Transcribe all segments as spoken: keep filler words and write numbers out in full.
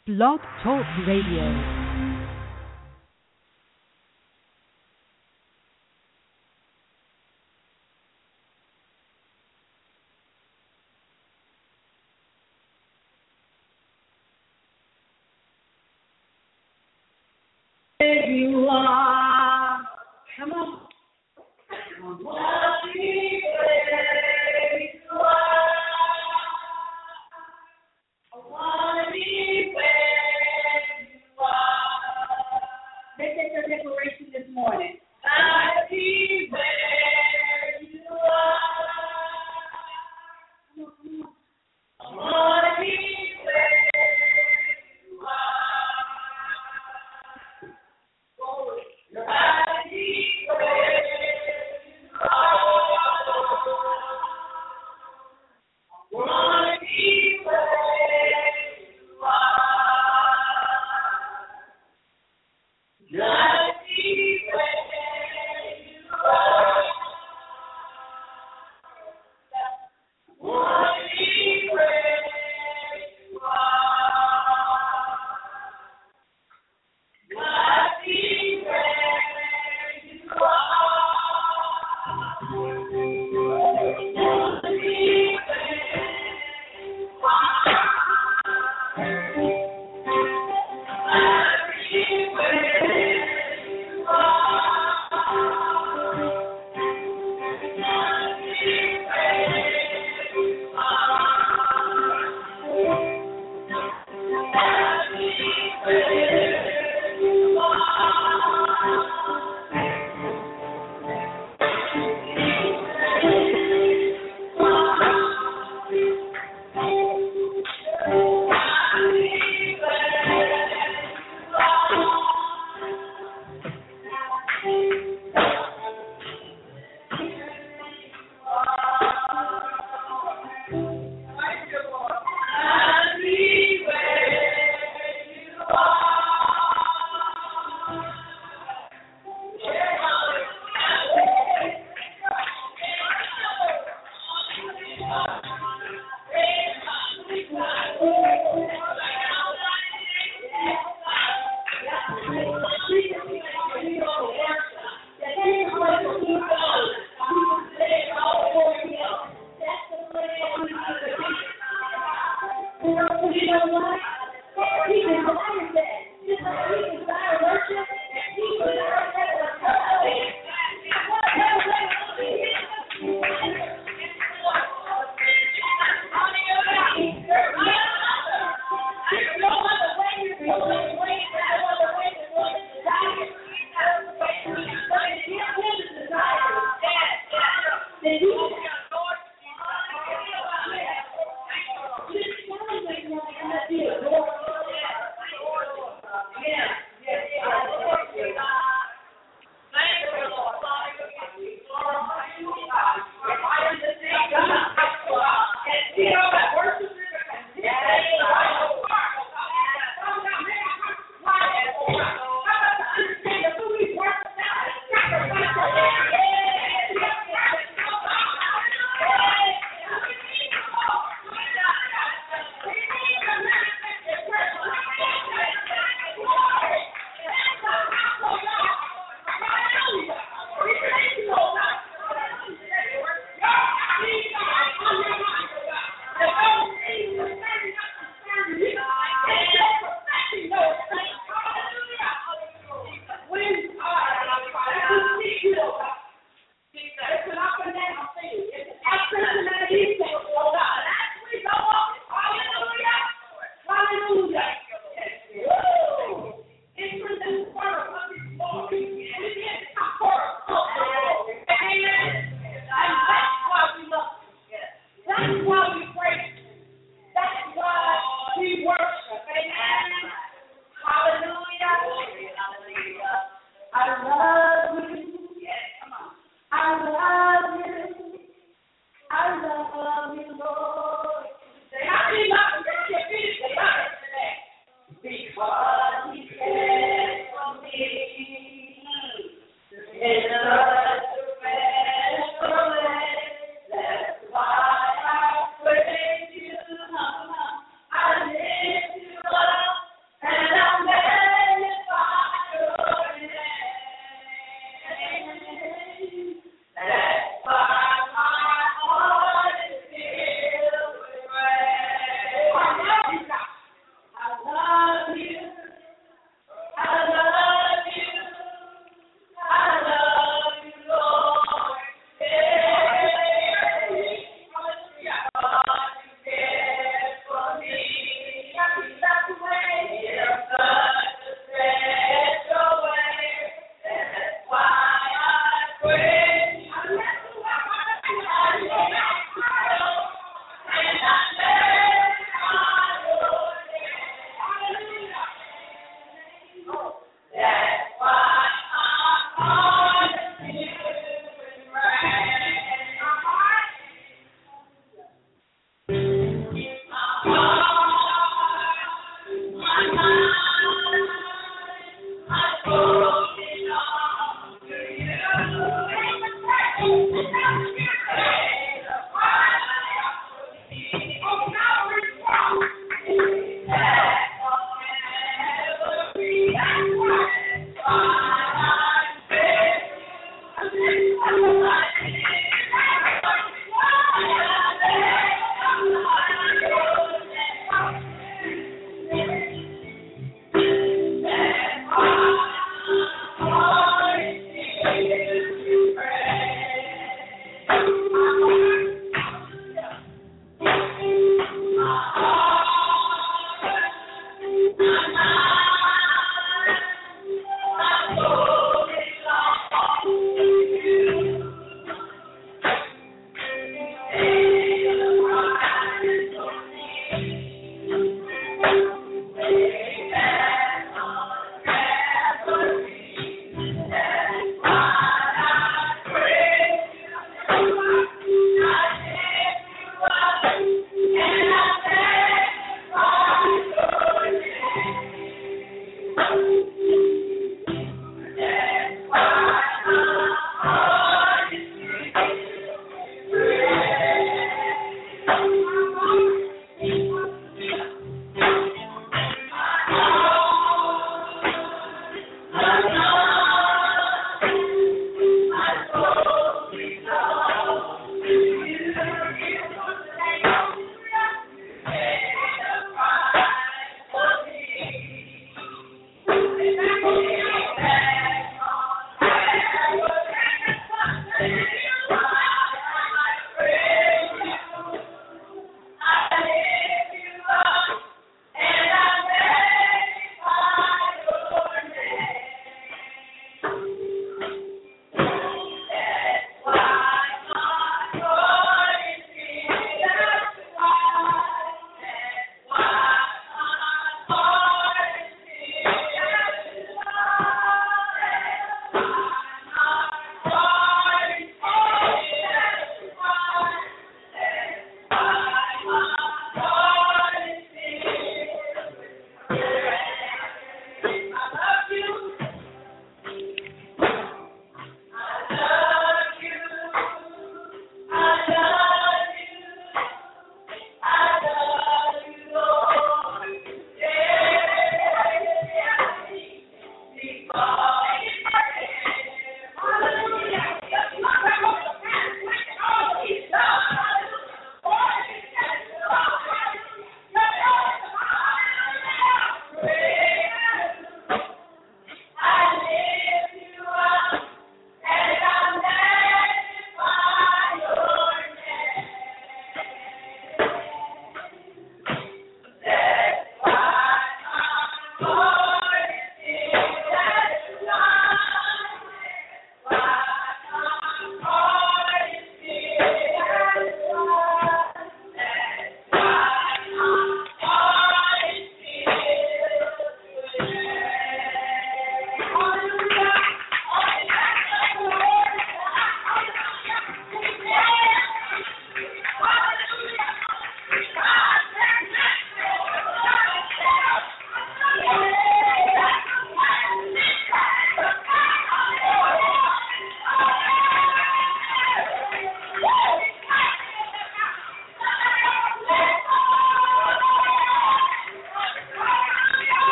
Blog Talk Radio. You are, come on. Come on. We praise you are. I want to be where you are. Make that your declaration this morning. I be where you are. I want to be where you are.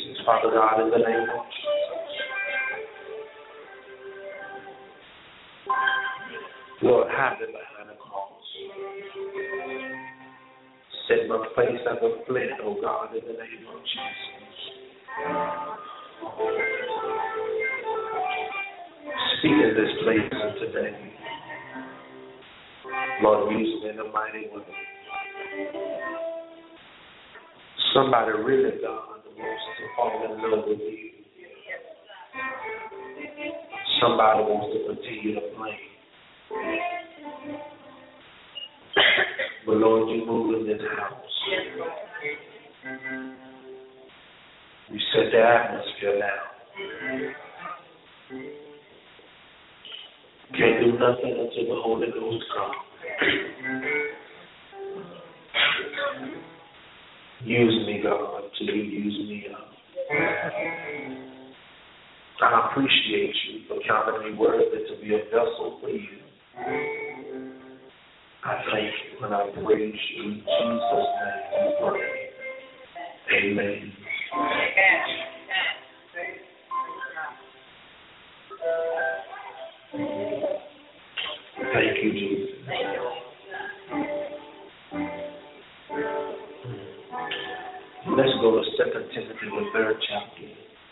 Jesus. Father God, in the name of Jesus. Lord, hide me behind the cross. Set my face as a flint, oh God, in the name of Jesus. Speak in this place today. Lord, use me in a mighty way. Somebody really, God, wants to fall in love with you. Somebody wants to continue to play. But Lord, you move in this house. You set the atmosphere now. Can't do nothing until the Holy Ghost comes. Use me, God, till you use me up. I appreciate you for counting me worthy to be a vessel for you. I thank you and I praise you in Jesus' name. I pray. Amen. Thank you, Jesus. Let's go to Second Timothy, the third chapter.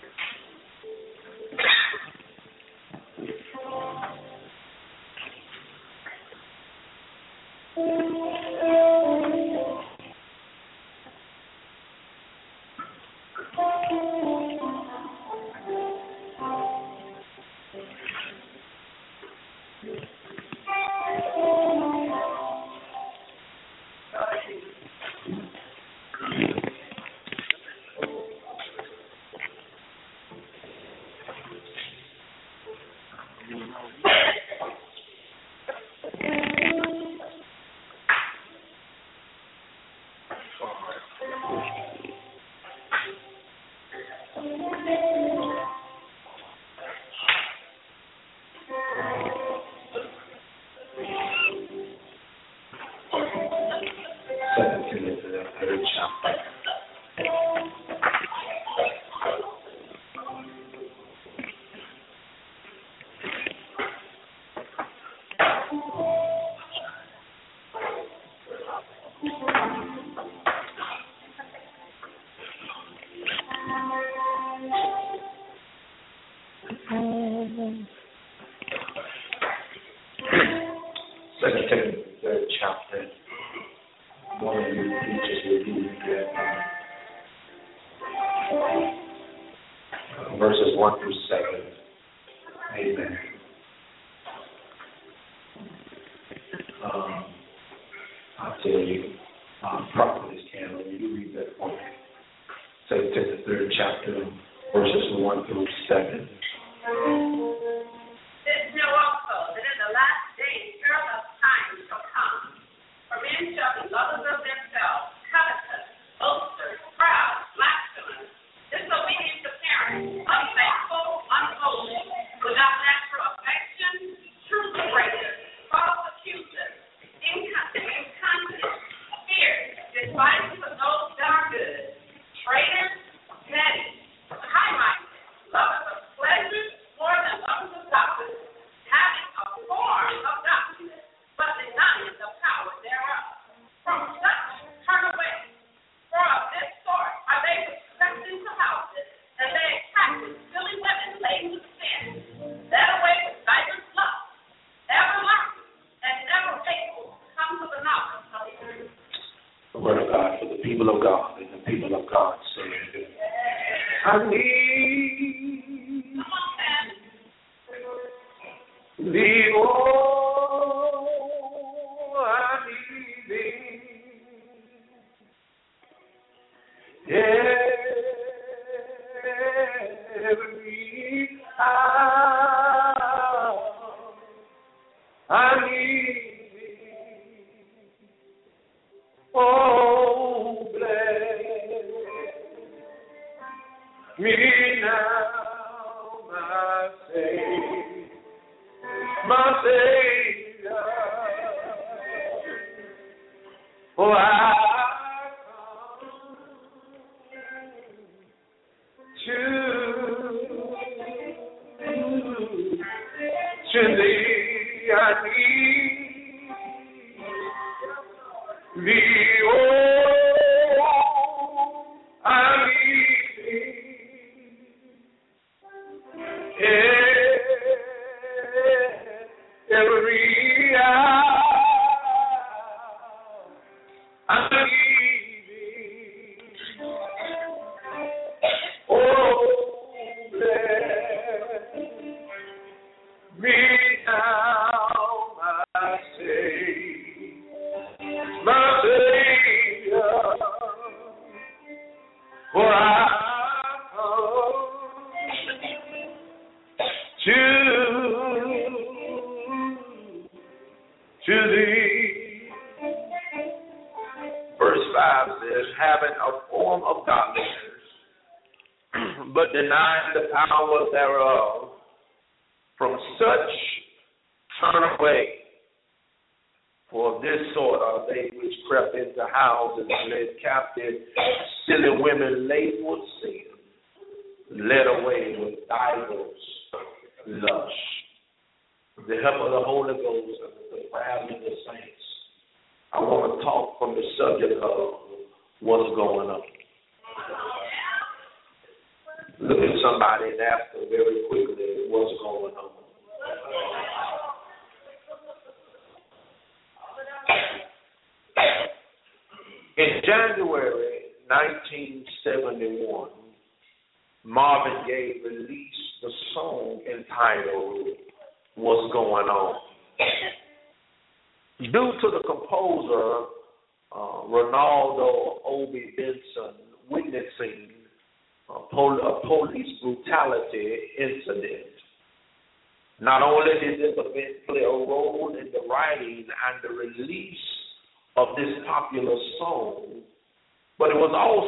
Second Timothy, third chapter. One of you teachers will read that. Verses one through seven. Amen. Um, I'll tell you, um, Prophetess Cameron, you read that for me. Second Timothy, third chapter, verses one through seven. to, to thee I need thee, oh, I need thee. Every hour I need thee. Oh, bless me now, my Savior, my Savior, for I come to to thee. Verse five says, having a form of godliness, but denying the power thereof, from such turn away. For this sort are they which crept into houses and led captive silly women laden with sin, led away with idols lush. The help of the Holy Ghost and the prayers of the saints, I want to talk from the subject of what's going on. Look at somebody and ask them very quickly what's going on. In January nineteen seventy-one, Marvin Gaye released the song entitled What's Going On. Due to the composer, uh, Ronaldo Obi Benson, witnessing a, pol- a police brutality incident, not only did this event play a role in the writing and the release of this popular song, but it was also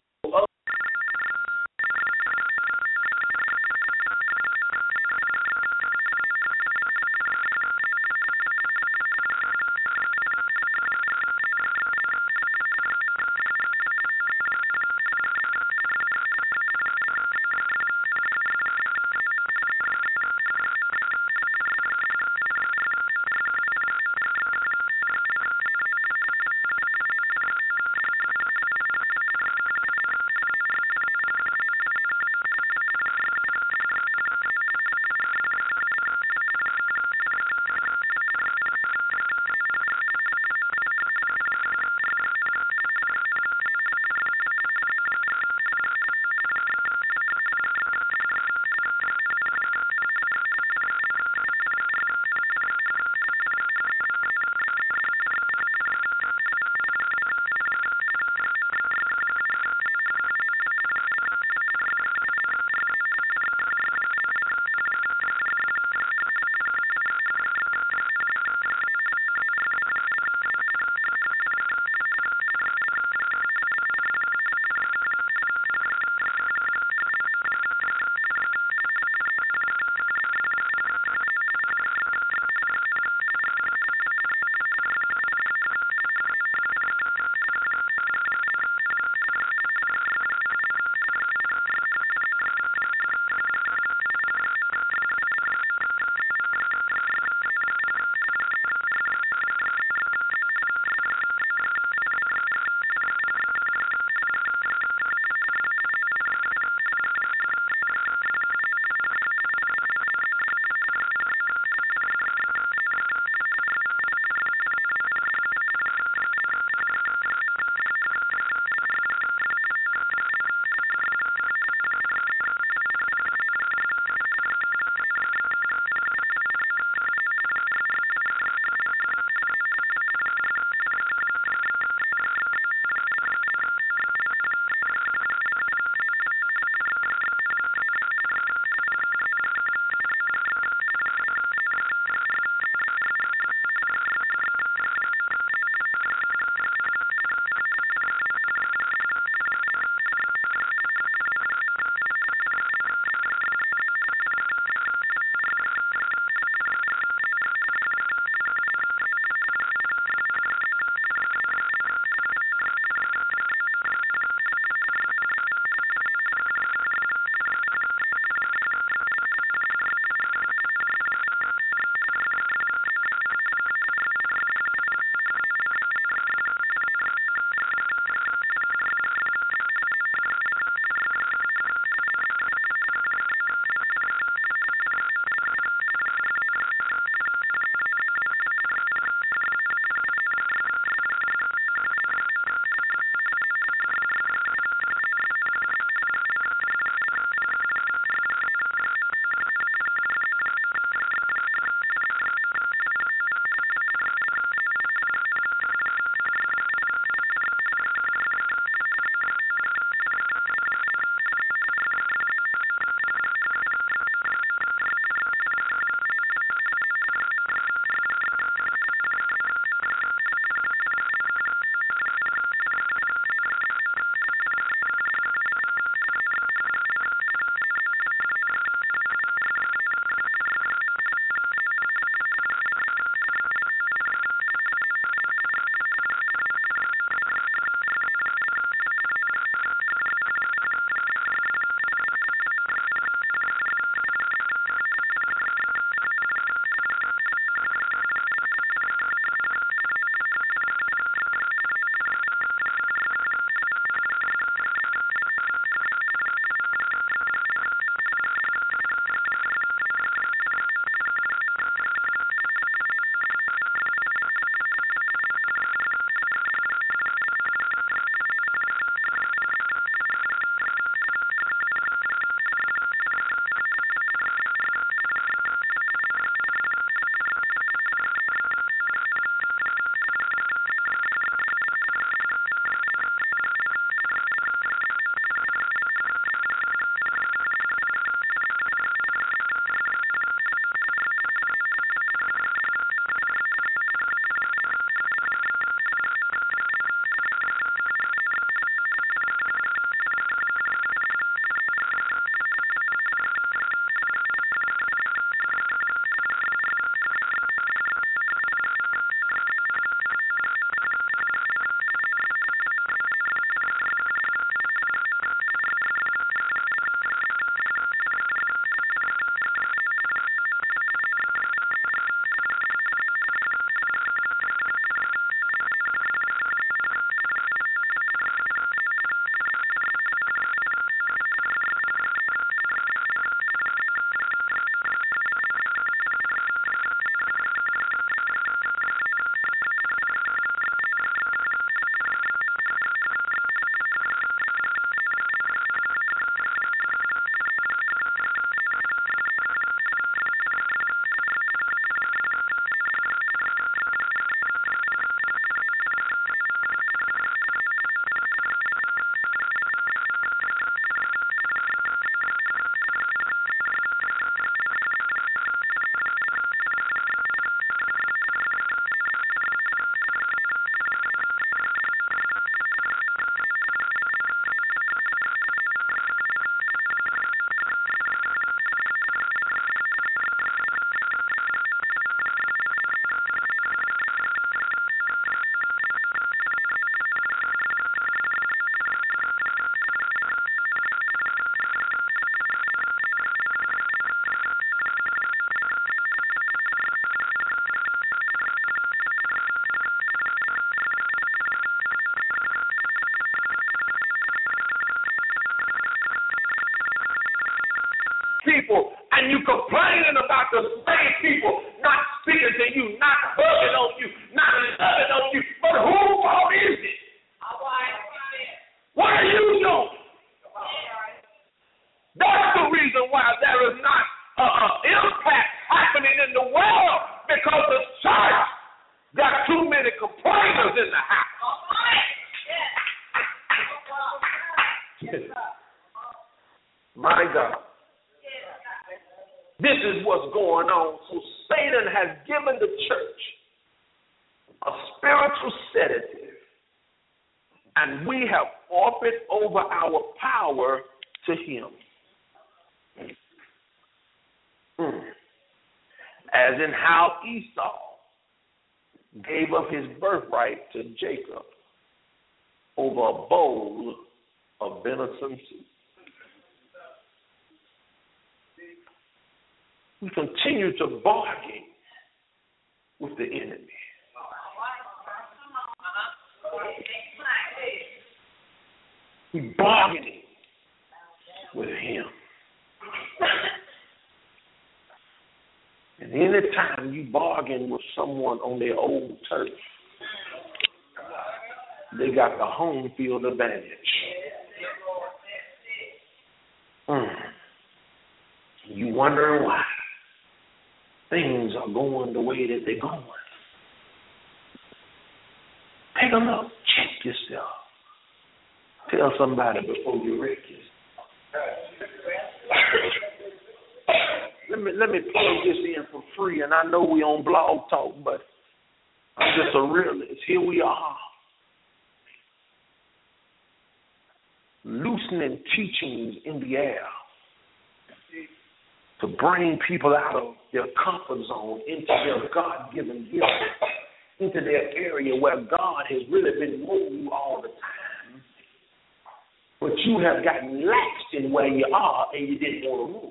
people, and you complaining about the same people not speaking to you, not hugging on you, not loving on you. But whose fault is it? What are you doing? That's the reason why there is not uh, impact happening in the world, because the church got too many complainers in the house. My God. This is what's going on. So Satan has given the church a spiritual sedative, and we have offered over our power to him. Mm. As in how Esau gave up his birthright to Jacob over a bowl of venison soup. We continue to bargain with the enemy. We bargaining with him. And anytime you bargain with someone on their old turf, they got the home field advantage. Mm. You wondering why things are going the way that they're going. Take a look. Check yourself. Tell somebody before you wreck yourself. Let me let me plug this in for free, and I know we on Blog Talk, but I'm just a realist. Here we are, loosening teachings in the air to bring people out of their comfort zone into their God-given gift, into their area where God has really been moving all the time, but you have gotten laxed in where you are and you didn't want to move.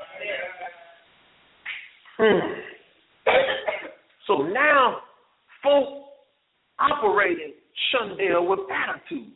Hmm. So now, folk operating Shundell with attitude,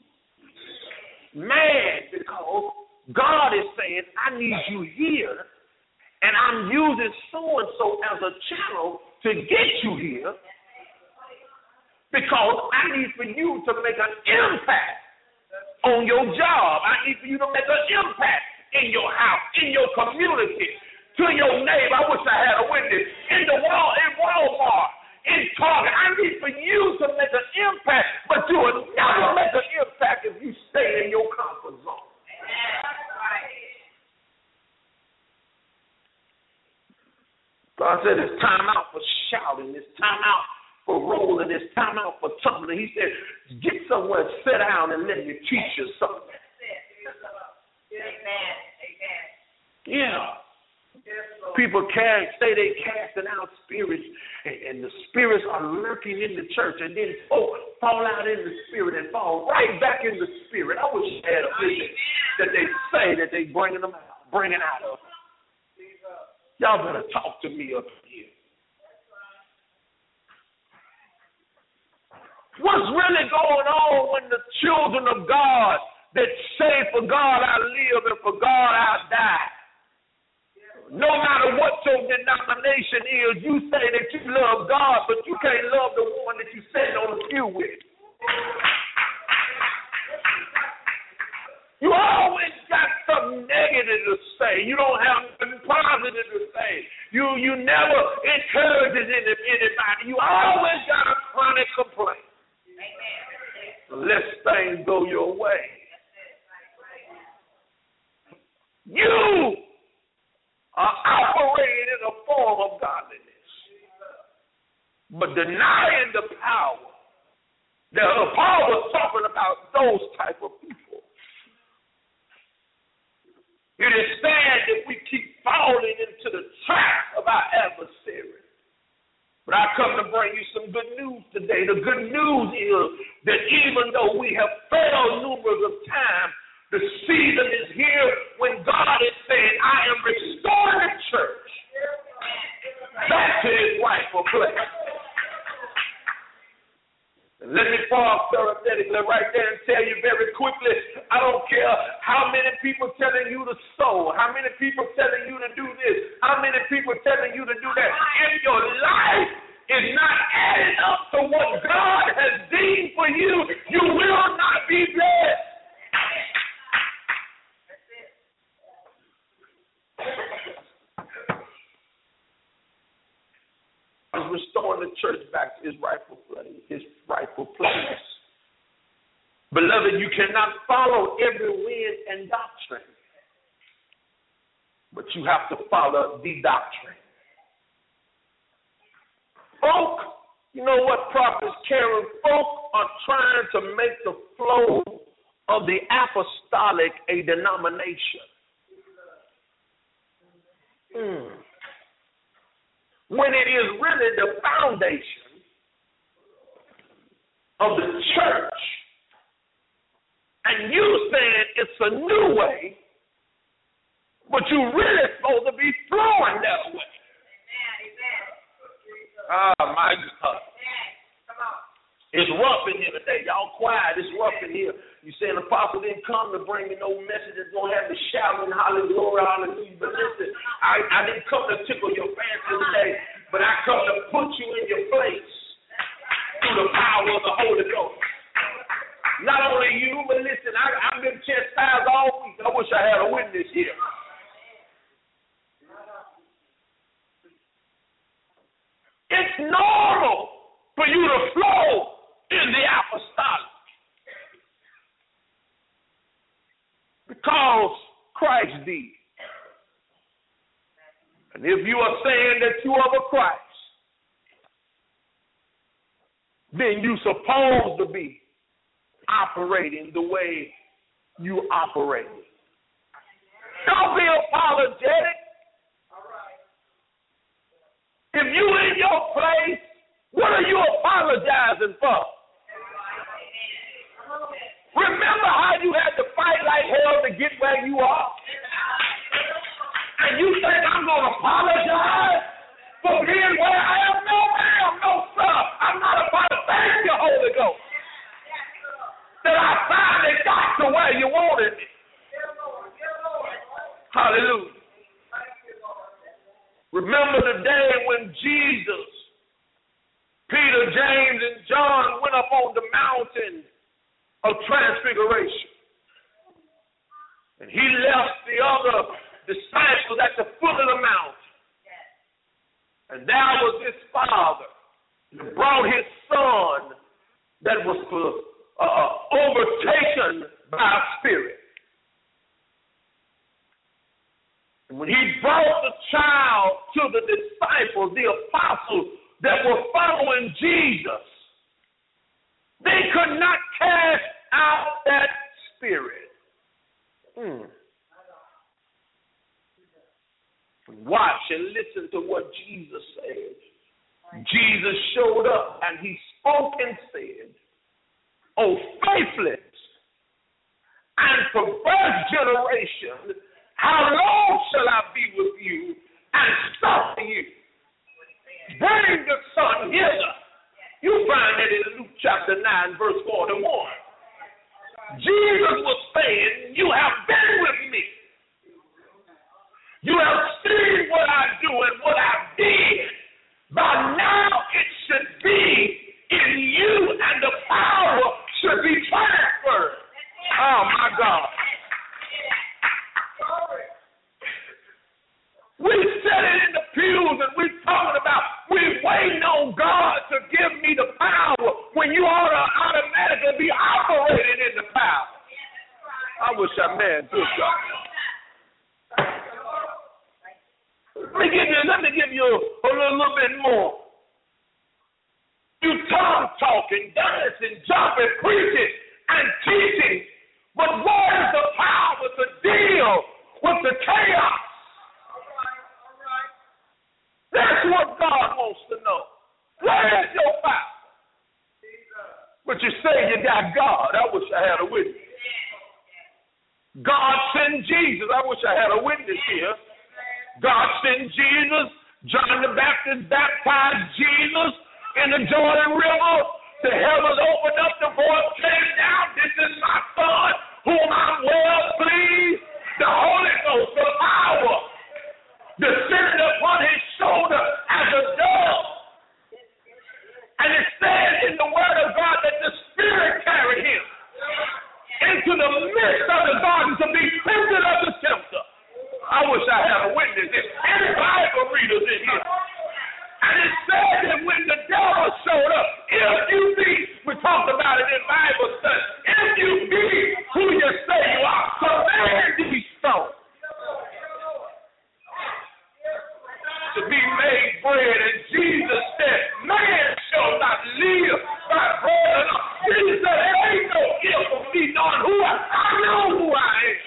mad because God is saying, I need you here, and I'm using so-and-so as a channel to get you here, because I need for you to make an impact on your job. I need for you to make an impact in your house, in your community, to your neighbor. I wish I had a witness. In the wall, in Walmart, in Target. I need for you to make an impact, but you will never make an impact if you stay in your comfort zone. God said it's time out for shouting. It's time out for rolling. It's time out for tumbling. He said, get somewhere, sit down, and let me teach you something. Amen. Amen. Yeah. People can't say they casting out spirits, and, and the spirits are lurking in the church, and then folk fall out in the spirit and fall right back in the spirit. I wish I had a vision that they say that they bringing them out, bringing out of. Y'all better talk to me up here. What's really going on when the children of God that say, for God I live and for God I die? No matter what your denomination is, you say that you love God, but you can't love the one that you sitting on the pew with. You always got something negative to say. You don't have nothing positive to say. You you never encourage anybody. You always got a chronic complaint. Unless things go your way. You are operating in a form of godliness, but denying the power. Now, Paul was talking about those type of people. It is sad that we keep falling into the trap of our adversary. But I come to bring you some good news today. The good news is that even though we have failed numerous of times, the season is here when God is saying, I am restoring the church back to its rightful place. And let me fall parenthetically right there and tell you very quickly, I don't care how many people telling you to sow, how many people telling you to do this, how many people telling you to do that. If your life is not adding up to what God has deemed for you, you will not be blessed. Restoring the church back to its rightful place, its rightful place. Beloved, you cannot follow every wind and doctrine, but you have to follow the doctrine. Folk, you know what, Prophet Karen, folk are trying to make the flow of the apostolic a denomination. Hmm. When it is really the foundation of the church, and you saying it's a new way, but you really supposed to be flowing that way. Ah, oh, my God. It's rough in here today. Y'all quiet. It's rough in here. You saying the apostle didn't come to bring me no message that's going to have me shouting hallelujah, hallelujah. But listen, I, I didn't come to tickle your fancy today, but I come to put you in your place through the power of the Holy Ghost. Not only you, but listen, I, I've been chastised all week. I wish I had a witness here. It's normal for you to flow in the apostolic because Christ did. And if you are saying that you are of Christ, then you're supposed to be operating the way you operate. Don't be apologetic. If you in your place, what are you apologizing for? Remember how you had to fight like hell to get where you are? And you think I'm going to apologize for being where I am? No, ma'am, no, sir. I'm not apologizing. Thank you, Holy Ghost, that I finally got to where you wanted me. Hallelujah. Remember the day when Jesus, Peter, James, and John went up on the mountain of transfiguration. And he left the other disciples at the foot of the mountain. And there was his father who brought his son that was uh, overtaken by a spirit. And when he brought the child to the disciples, the apostles that were following Jesus, they could not cast out that spirit. Hmm. Watch and listen to what Jesus said. Jesus showed up and he spoke and said, "O faithless and perverse generation, how long shall I be with you and suffer you? Bring the son hither." You find that in Luke chapter nine, verse forty-one. Jesus was saying, you have been with me. You have seen what I do and what I did. By now it should be in you and the power should be transferred. Oh, my God. We said it in the pews and we're talking about we're waiting on God to give me the power when you ought to automatically be operating in the power. I wish I meant good God. Let me give you, let me give you a little, little bit more. You tongue talking, dancing, jumping, preaching, and teaching, but where's the power to deal with the chaos? That's what God wants to know. Where is your power? But you say you got God. I wish I had a witness. God sent Jesus. I wish I had a witness here. God sent Jesus. John the Baptist baptized Jesus in the Jordan River. The heavens opened up, the voice came down. This is my son, whom I'm well pleased. The Holy Ghost, the power, descended upon his shoulder as a dove. And it said in the word of God that the Spirit carried him into the midst of the garden to be tempted of the tempter. I wish I had a witness. If any Bible readers in here. And it said that when the devil showed up, if you be, we talked about it in Bible study, if you be who you say you are, command these stones to be made bread. And Jesus said, man shall not live by bread alone. Jesus said, there ain't no gift of me knowing who I am. I know who I am.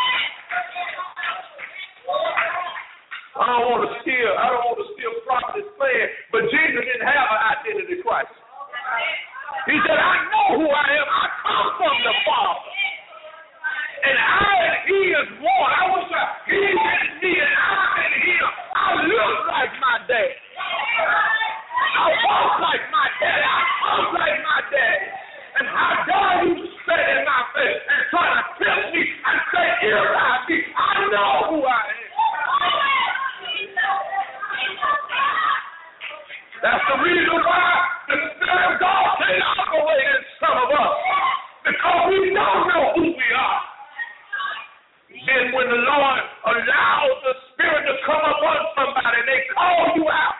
I don't want to steal, I don't want to steal prophet's plan, but Jesus didn't have an identity crisis. He said, I know who I am. I come from the Father. And I and he is one. I wish I, he is in me and I'm in him. I look like my dad. I walk like my dad. I talk like my dad. And how dare you say in my face and try to tempt me and say, here I be. I know who I am. That's the reason why the Spirit of God can't operate in some of us. Because we don't know who we are. Then when the Lord allows the Spirit to come upon somebody and they call you out,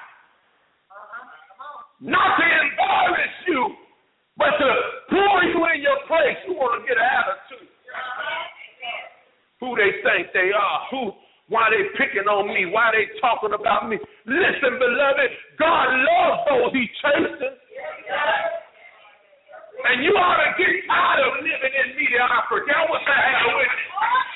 not to embarrass you, but to pour you in your place, you want to get an attitude. Who they think they are, who, why they picking on me, why they talking about me. Listen, beloved, God loves those he chastens. And you ought to get tired of living in mediocrity. I wish I had a witness.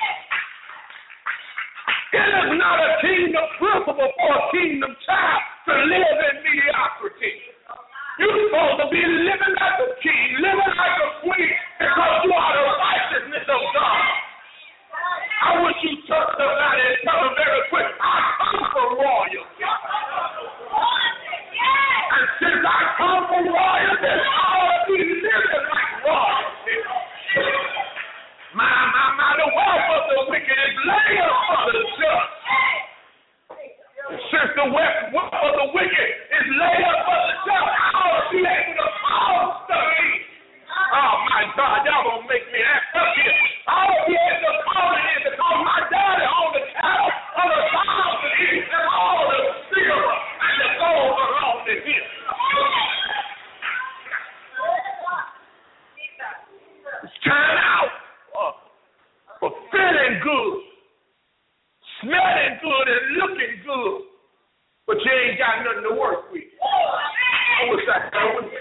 It is not a kingdom principle for a kingdom child to live in mediocrity. You're supposed to be living like a king, living like a queen, because you are the righteousness of God. I wish you touch somebody and tell them very quick, I come from royalty. And since I come from royalty, I ought to be living like royalty. My, my, my, the wealth of the wicked is laid up for the just. Since the wealth of the wicked is laid up for the just, I ought to be able to call stuff in. Oh, my God, y'all going to make me act up here. I ought to be able to call it in because my daddy owned the cattle of the thousand and all the silver and the gold belonged to him. It's time out uh, for feeling good, smelling good, and looking good, but you ain't got nothing to work with. I wish I had one.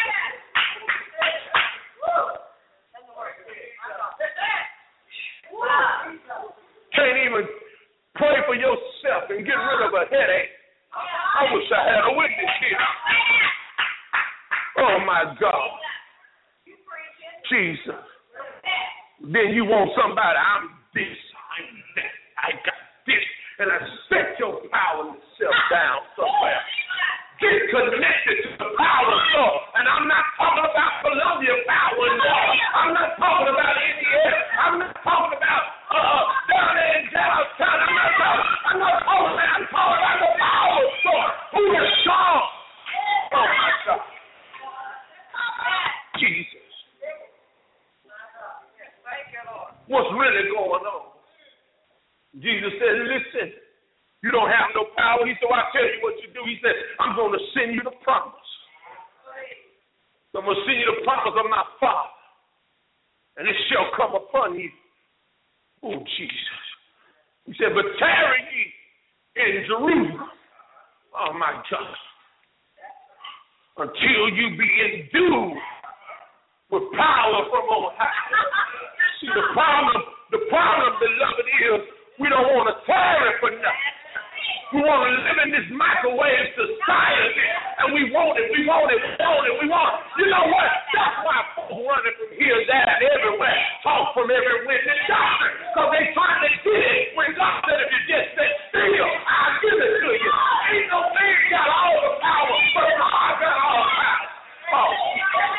Can't even pray for yourself and get rid of a headache. I wish I had a witness here. Oh, my God. Jesus. Then you want somebody, I'm this, I'm that, I got this, and I set your powerless self down somewhere. Get connected to the power source. And I'm not talking about Columbia power, no. I'm not talking about Indiana. I'm not talking about uh, down there in Dallas-town. I'm not talking, I'm not talking about, I'm talking about the power source. Who is God? Oh, my God. Jesus. What's really going on? Jesus said, listen, you don't have no power. He said, well, I'll tell you what you do. He said, I'm going to send you the promise. So I'm going to send you the promise of my Father. And it shall come upon you. Oh, Jesus. He said, but tarry ye in Jerusalem. Oh, my God. Until you be endued with power from on high. See, the problem, the problem, beloved, is we don't want to tarry for nothing. We want to live in this microwave society, and we want it, we want it, we want it, we want it. You know what? That's why folks running from here, there, and everywhere, talk from every wind and doctrine, because they trying to get it when God said if you just stay still, I'll give it to you. Ain't no man got all the power, but God got all the power. Oh.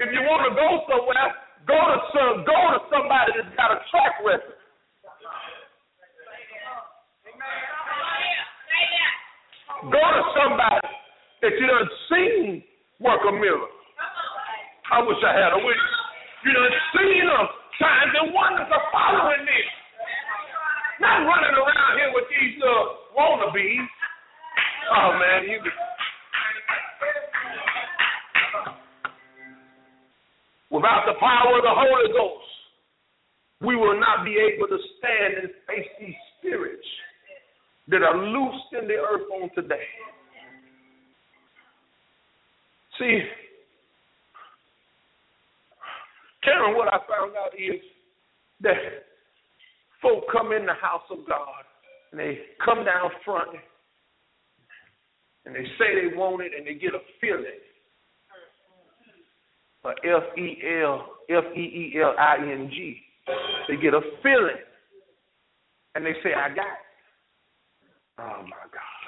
If you want to go somewhere, go to some, go to somebody that's got a track record. Go to somebody that you done seen work a miracle. I wish I had a witness. You done seen them signs and wonders are following me. Not running around here with these little wannabes. Oh man, you. Without the power of the Holy Ghost, we will not be able to stand and face these spirits that are loosed in the earth on today. See, Karen, what I found out is that folk come in the house of God and they come down front and they say they want it and they get a feeling. A F E L, F E E L I N G. They get a feeling and they say, I got it. Oh my God.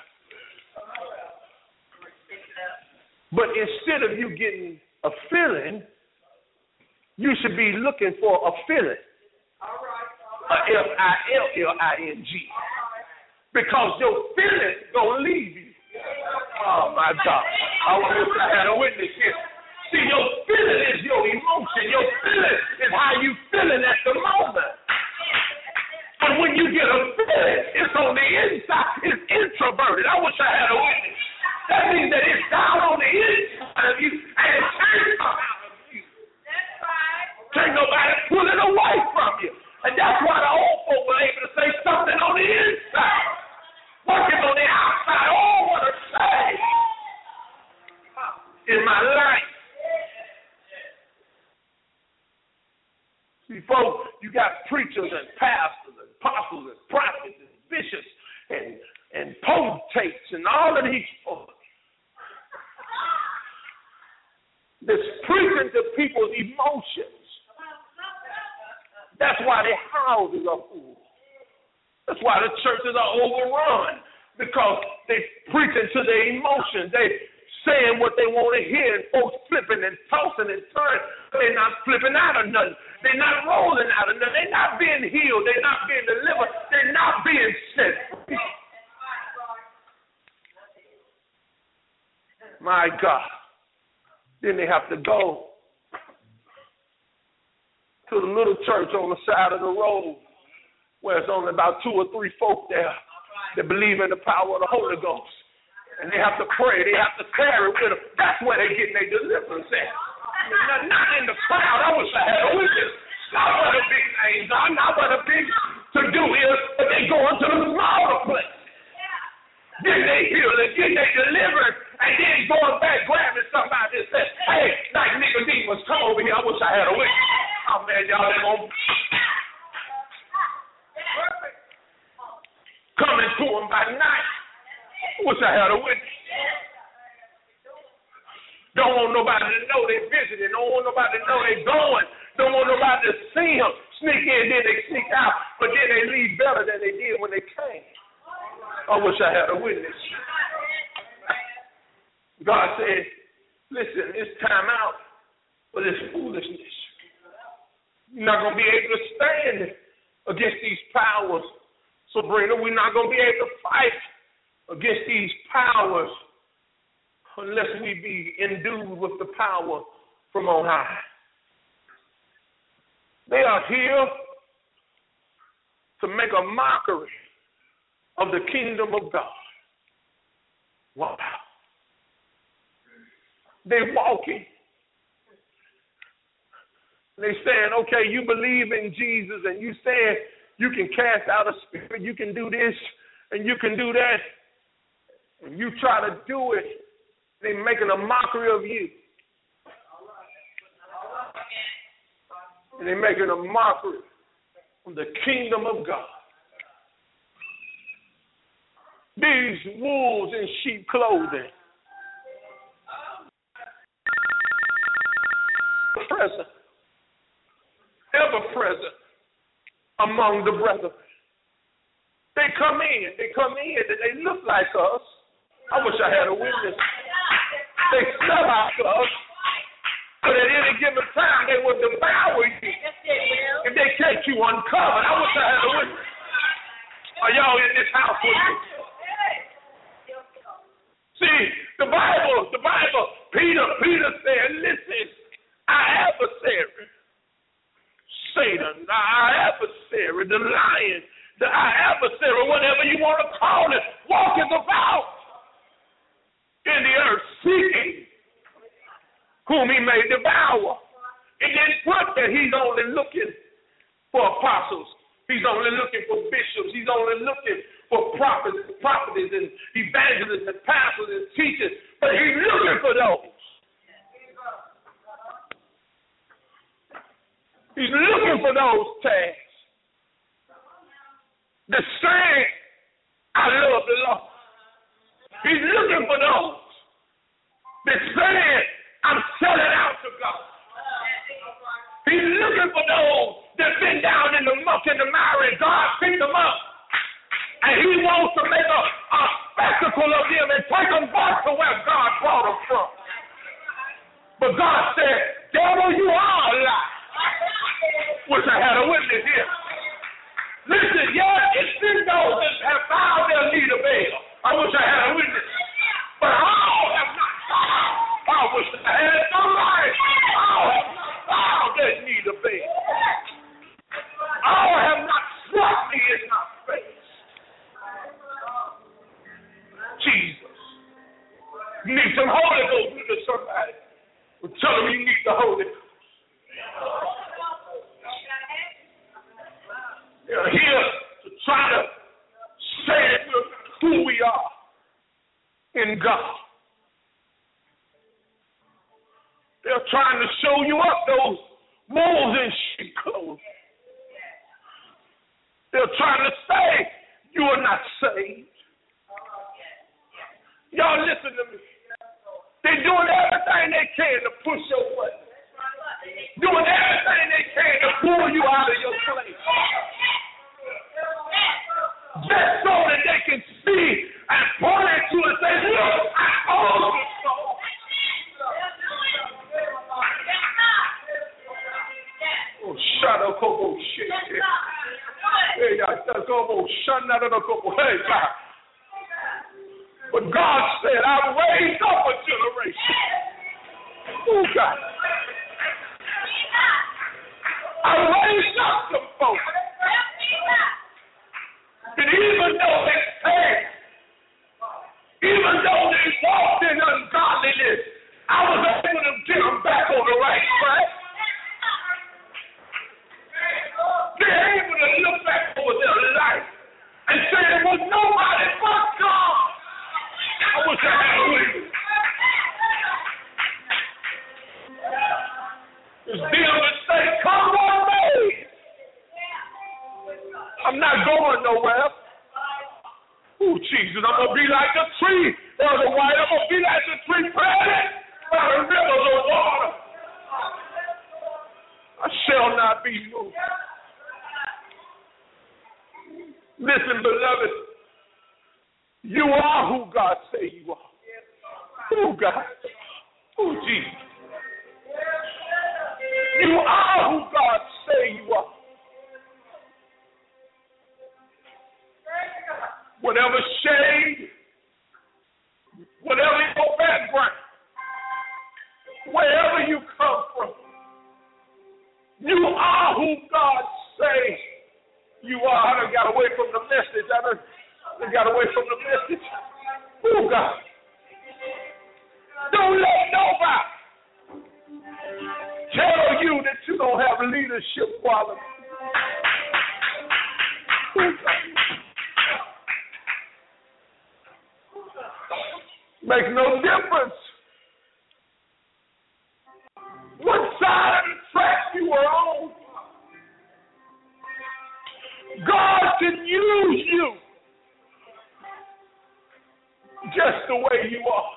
But instead of you getting a feeling, you should be looking for a feeling. A F I L L I N G. Because your feeling gonna leave you. Oh my God. I wish I had a witness here. See, your feeling is your emotion. Your feeling is how you feeling at the moment. But when you get a feeling, it's on the inside. It's introverted. I wish I had a witness. That means that it's down on the inside of you and it can't come out of you. That's right. Can't nobody pull it away from you. And that's why the old folk were able to say something on the inside. Working on the outside. Oh, what a shame. In my life. See, folks, you got preachers and pastors and apostles and prophets and bishops and, and potentates and all of these folks that's preaching to people's emotions. That's why their houses are full. That's why the churches are overrun, because they preaching to their emotions. They saying what they want to hear, and folks flipping and tossing and turning. They're not flipping out of nothing. They're not rolling out of nothing. They're not being healed. They're not being delivered. They're not being set free. My God. Then they have to go to the little church on the side of the road where it's only about two or three folk there that believe in the power of the Holy Ghost. And they have to pray. They have to carry with them. That's where they're getting their deliverance at. Not, not in the crowd. I wish I had a witness. Not where the big names are. Not where the big to-do is. But they go into the smaller place. Then they heal and then they deliverance. And then going back, grabbing somebody and saying, hey, like Nicodemus, come over here. I wish I had a witness. Oh, man, y'all ain't going to... Coming to him by night. I wish I had a witness. Don't want nobody to know they're visiting. Don't want nobody to know they're going. Don't want nobody to see them. Sneak in, then they sneak out. But then they leave better than they did when they came. I wish I had a witness. God said, listen, it's time out for this foolishness. You're not going to be able to stand against these powers. Sabrina, we're not going to be able to fight against these powers unless we be endued with the power from on high. They are here to make a mockery of the kingdom of God. Wow. They're walking. They're saying, okay, you believe in Jesus and you saying you can cast out a spirit, you can do this and you can do that. And you try to do it, they're making a mockery of you. And they're making a mockery of the kingdom of God. These wolves in sheep clothing. Present. Ever present among the brethren. They come in. They come in and they look like us. I wish I had a witness. They smell like us. But at any given time, they will devour you if they catch you uncovered. I wish I had a witness. Are y'all in this house with me? See, the Bible, the Bible, Peter, Peter said, listen, our adversary, Satan, our adversary, the lion, the our adversary, whatever you want to call it, walking about in the earth, seeking whom he may devour. And then put that he's only looking for apostles. He's only looking for bishops. He's only looking for prophets, prophets and evangelists and pastors and teachers. But he's looking for those. He's looking for those tasks. The saying, I love the Lord. He's looking for those. The saying, I'm selling out to God. He's looking for those that been down in the muck and the mire, and God picked them up. And he wants to make a, a spectacle of them and take them back to where God brought them from. But God said, devil, you are a lie. Wish I had a witness here. Listen, yeah, it's been those that have found their need of bail. I wish I had a witness. But all have not found. I wish I had somebody. All have not found their need of bail. All have not struck me in my face. Jesus. You need some Holy Ghost to somebody. Well, tell them you need the Holy Ghost. They're here to try to say that we're who we are in God. They're trying to show you up those wolves in sheep clothing. They're trying to say you are not saved. Y'all listen to me. They're doing everything they can to push your way. Doing everything they can to pull you out of your place. Just so that they can see and point at you and say, look, I told you so. Oh, shut up, Kobo, shit. Hey, y'all, Kobo, shut up, Kobo. Hey, God. But God said, I raised up a generation. Oh, God. I raised up some folks. And even though they failed, even though they walked in ungodliness, I was able to get them back on the right track. They're able to look back over their life and say there was nobody but God. I wish I had a witness. It's them that say, come on, me. I'm not going nowhere. Oh, Jesus, I'm going to be like the tree, Brother White. I'm going to be like the tree planted by the rivers of water. I shall not be moved. Listen, beloved, you are who God say you are. Oh, God. Oh, Jesus. You are who God say you are. Whatever shade, whatever your background, wherever you come from, you are who God say you are. I done got away from the message. I done, I done got away from the message. Oh, God. Don't let nobody tell you that you don't have leadership qualities. Oh, God. Makes no difference what side of the track you are on. God can use you just the way you are.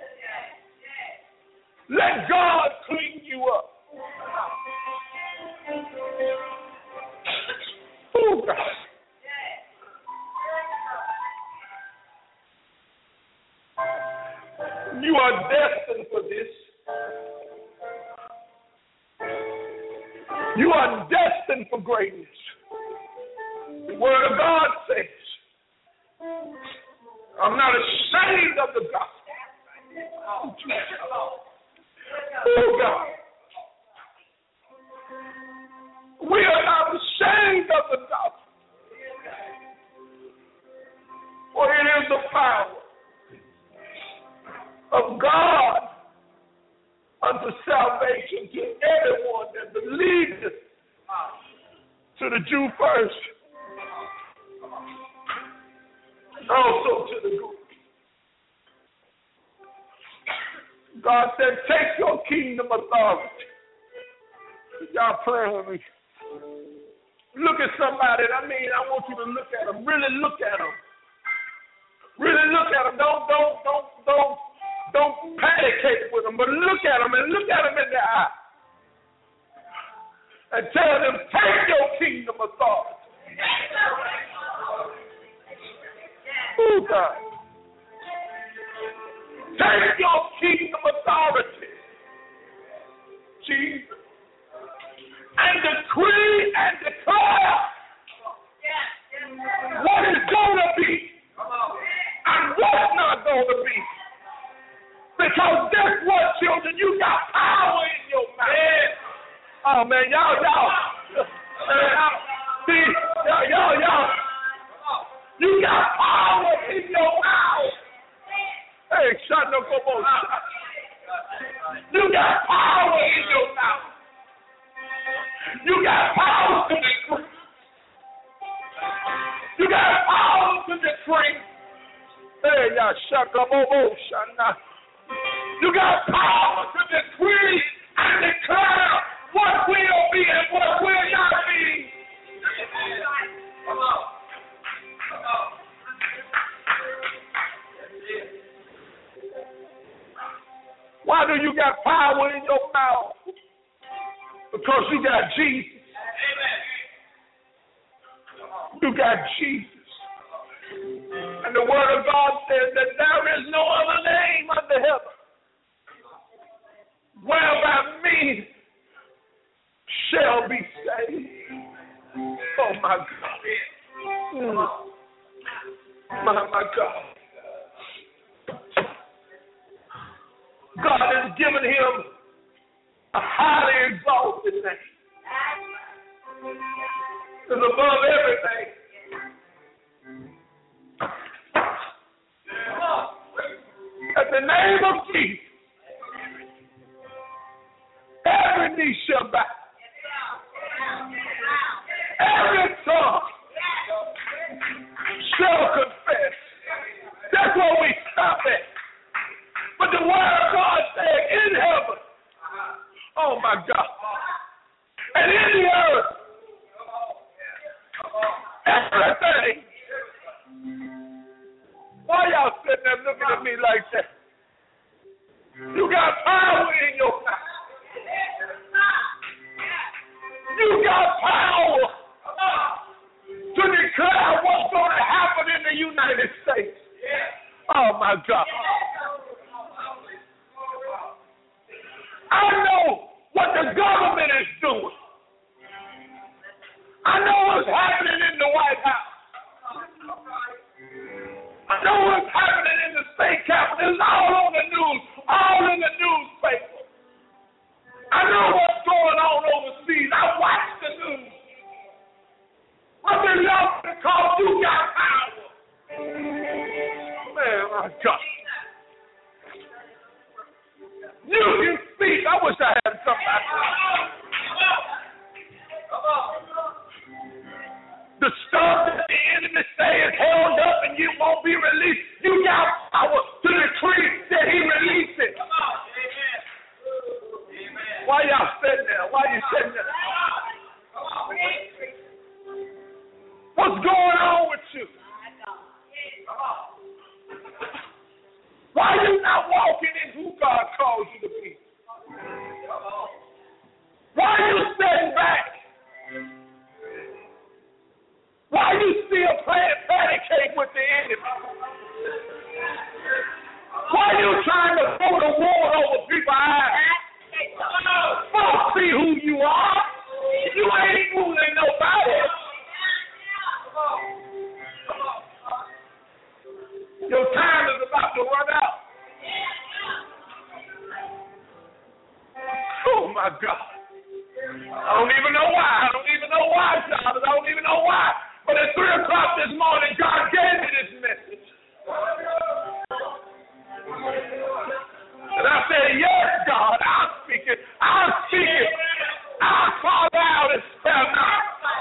Let God clean you up. Oh, God. You are destined for this. You are destined for greatness. The Word of God says, I'm not ashamed of the gospel. Oh, God. We are not ashamed of the gospel. For it is the power of God unto salvation to everyone that believeth, to the Jew first, also to the Greek. God said, take your kingdom authority. Y'all pray with me. Look at somebody. I mean, I want you to look at them. Really look at them. Really look at them. Don't, don't, don't, don't, don't panicate with them, but look at them and look at them in the eye. And tell them, take your kingdom authority. Oh, God. Take your kingdom authority, Jesus, and decree and declare what is going to be and what's not going to be. Because guess what, children? You got power in your mouth. Oh, man, y'all, y'all. See, y'all, y'all, y'all. You got power in your mouth. Hey, shut up, come on. You got power in your mouth. You got power to decree. You got power to decree. Hey, y'all, shut up, oh, shut up. You got power to decree and declare what will be and what will not be. Come on. Come on. Why do you got power in your mouth? Because you got Jesus. You got Jesus. And the Word of God says that there is no other name under heaven whereby men shall be saved. Oh, my God. Mm. My, my God. God has given him a highly exalted name. It's above everything. At the name of Jesus, every knee shall bow. Every tongue shall confess. That's where we stop at. But the Word of God said in heaven, oh my God, and in the earth, everything. Why y'all sitting there looking at me like that? You got power in your mouth. You got power to declare what's going to happen in the United States. Oh my God. I know what the government is doing. I know what's happening in the White House. I know what's happening in the state capitol. It's all on the news, all in the newspaper. I know what's going on overseas. I watch the news. But the love because you got power. Man, my God. You can speak. I wish I had somebody. The stuff that the enemy says held up and you won't be released. You got power to decree that he released it. Why y'all sitting there? Why you sitting there? What's going on with you? Why are you not walking in who God calls you to be? Why are you sitting back? Why are you still playing patty cake with the enemy? Why are you trying to throw the water over people's eyes? Folks see who you are. I don't even know why. I don't even know why, Charles. I don't even know why. But at three o'clock this morning, God gave me this message. And I said, yes, God, I'll speak it. I'll speak it. I'll call out and spell out.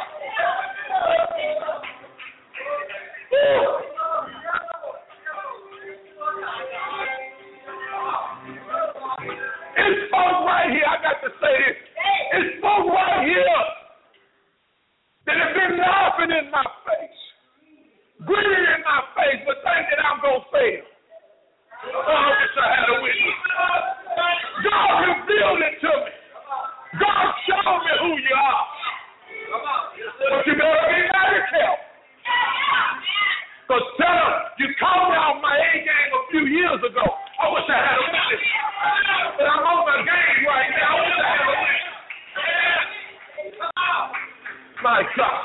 It's spoke right here. I got to say this. It's spoke right here that have been laughing in my face, grinning in my face, but thinking I'm going to fail. Oh, I wish I had a witness. God revealed it to me. God showed me who you are. But you better be very careful. Because tell them, you called me off my A game a few years ago. I wish I had a witness. But I'm on my game right now. I wish I had a witness. My God.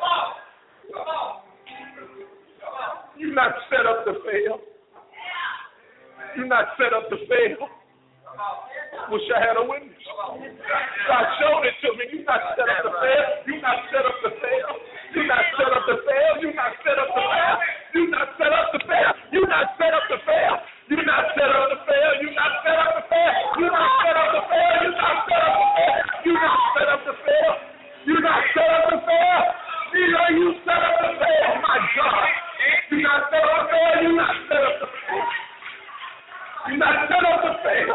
You're not set up to fail. You're not set up to fail. Wish I had a witness. God showed it to me. You're not set up to fail. You're not set up to fail. You're not set up to fail. You're not set up to fail. You're not set up to fail. You're not set up to fail. You're not set up to fail. You're not set up to fail. You're not set up to fail. You're not set up to fail. You're not set up to fail. You're not set up to fail. Neither are you set up to fail. My God. You're not set up to fail. You're not set up to fail. You're not set up to fail.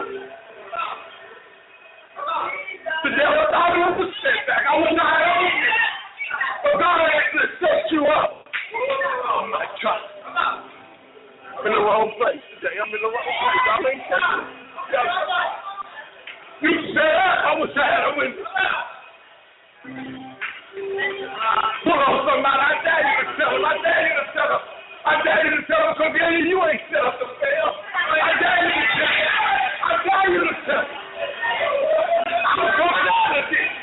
The devil thought it was a setback. I was not able to. But God actually set you up. Oh, my God. I'm in the wrong place today. I'm in the wrong place. I ain't catching it. You set up. I wish I had a witness. Pull on somebody. I dare you to tell him. I dare you to tell him. I dare you to tell him, because you ain't set up to fail. I dare you to tell him. I dare you to tell him. I'm coming out of this.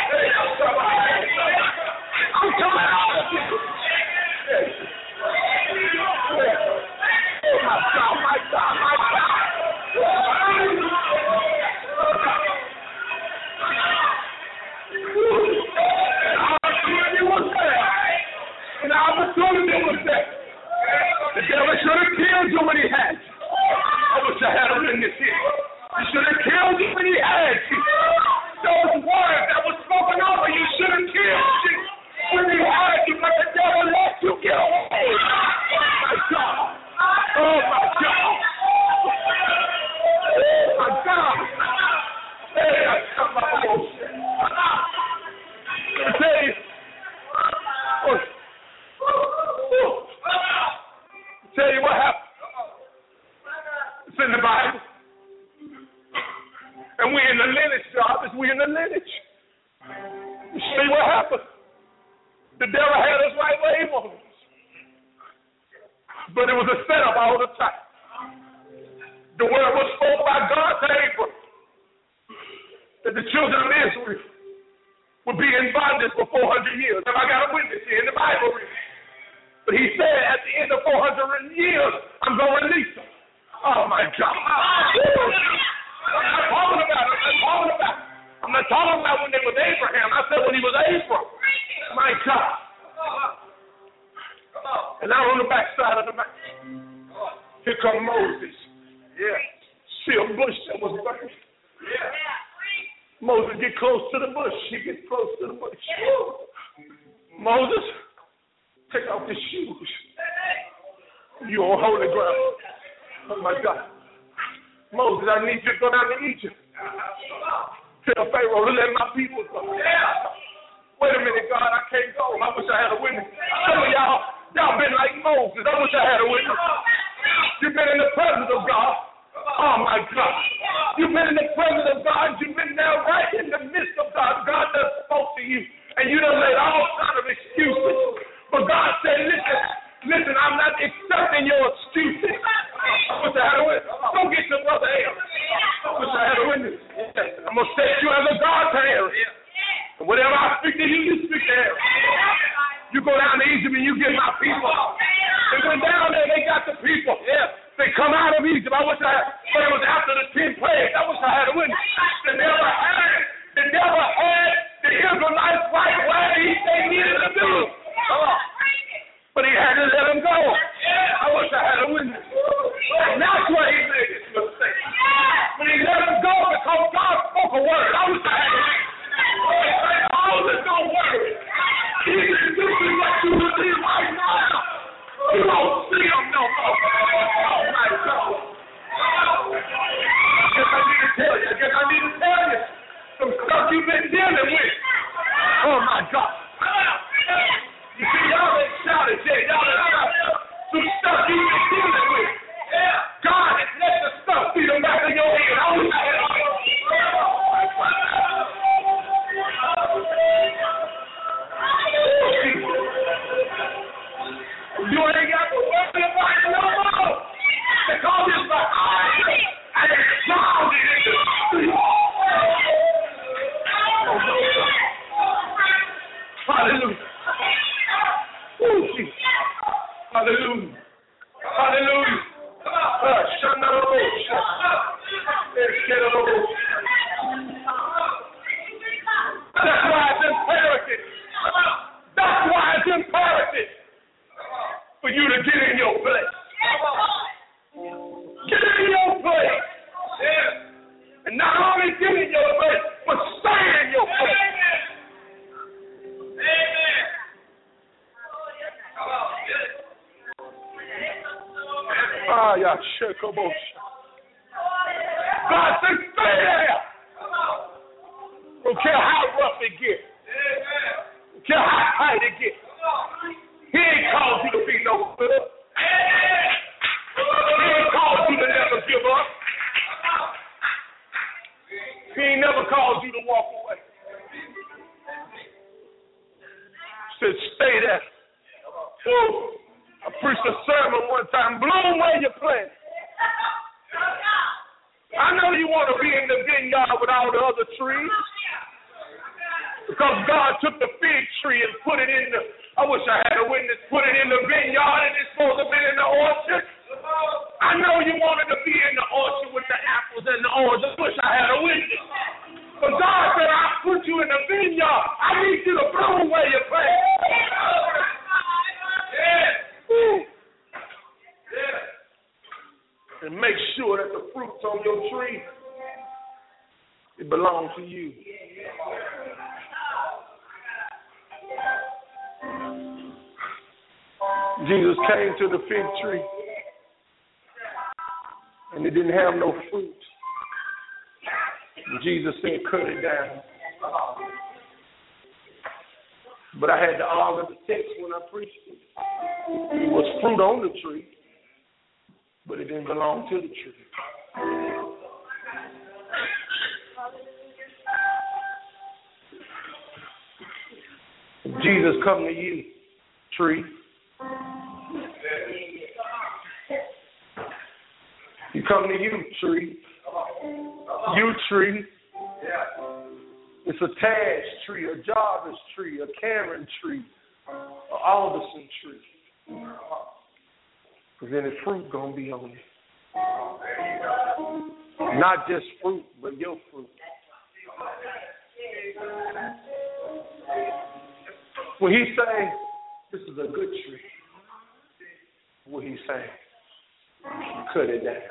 I'm coming out of this. Oh, my God, my God, my God. The opportunity was there. The opportunity was there. The devil should have killed you when he had you. I wish I had a witness here. He should have killed you when he had you. Those words that were spoken over you should have killed you when he had you, but the devil let you get away. Oh, my God. Oh, my God. Oh, my God. Hey, I come out of bullshit. Let me tell you. Oh, oh. Tell you what happened. It's in the Bible. And we're in the lineage, Jarvis. We're in the lineage. You see what happened? The devil had us right where he wanted us. But it was a setup all the time. The word was spoken by God to Abraham that the children of Israel would be in bondage for four hundred years. Have I got a witness here in the Bible? But he said at the end of four hundred years, I'm going to release them. Oh, my God. I'm not talking about it. I'm not talking about it. I'm not talking about when they was Abraham. I said when he was Abram. My God. And now on the backside of the mountain, here come Moses. Yeah. See a bush that was burning. Yeah. Moses get close to the bush. He gets close to the bush. Moses, take off your shoes. You're on holy ground. Oh, my God. Moses, I need you to go down to Egypt. Tell Pharaoh to let my people go. Wait a minute, God, I can't go. I wish I had a witness. Some of y'all, y'all been like Moses. I wish I had a witness. You've been in the presence of God. Oh, my God. You've been in the presence of God. You've been there right in the midst of God. God just spoke to you. And you done made all kinds of excuses. But God said, listen, listen, I'm not accepting your excuses. I wish I had a witness. Go get your brother Aaron. I wish I had a witness. I'm going to set you as a God to Aaron. And whatever I speak to you, you speak to Aaron. You go down to Egypt and you get my people. They went down there, they got the people. They come out of Egypt. I wish I had, but it was after the ten plagues. I wish I had a witness. They never had, they never had Oh, my God. You see, y'all ain't shouted yet. Y'all ain't some stuff you've been dealing with. God has let the stuff be the back of your head. I wish I had you ain't got to worry about it no more. Because it's behind you and it's drowned in the street. Hallelujah. Ooh, Jesus. Hallelujah. Hallelujah. Uh, That's why it's imperative. That's why it's imperative for you to get in your place. Get in your place. And not only get in your place, but stay in your place. Amen. Ah, yeah, shake a motion. God said, stay there. Don't care how rough it gets. Don't care how tight it gets. He ain't called you to be no good. He ain't called you to never give up. He ain't never called you to walk away. He said, stay there. Woo. I preached a sermon one time, bloom where you plant. I know you want to be in the vineyard with all the other trees. Because God took the fig tree and put it in the, I wish I had a witness, put it in the vineyard and it's supposed to be in the orchard. I know you wanted to be in the orchard with the apples and the oranges. I wish I had a witness. But God said, I put you in the vineyard. I need you to bloom where you plant. Yeah. Yeah. And make sure that the fruits on your tree, it belongs to you. Jesus came to the fig tree and it didn't have no fruit. And Jesus said, cut it down. But I had to argue the text when I preached it. It was fruit on the tree, but it didn't belong to the tree. Jesus come to you, tree. He come to you, tree. You, tree. It's a Taj tree, a Jarvis tree, a Cameron tree, an Alderson tree. Because then the fruit going to be on it. Not just fruit, but your fruit. When he say, this is a good tree, what he's saying, cut it down.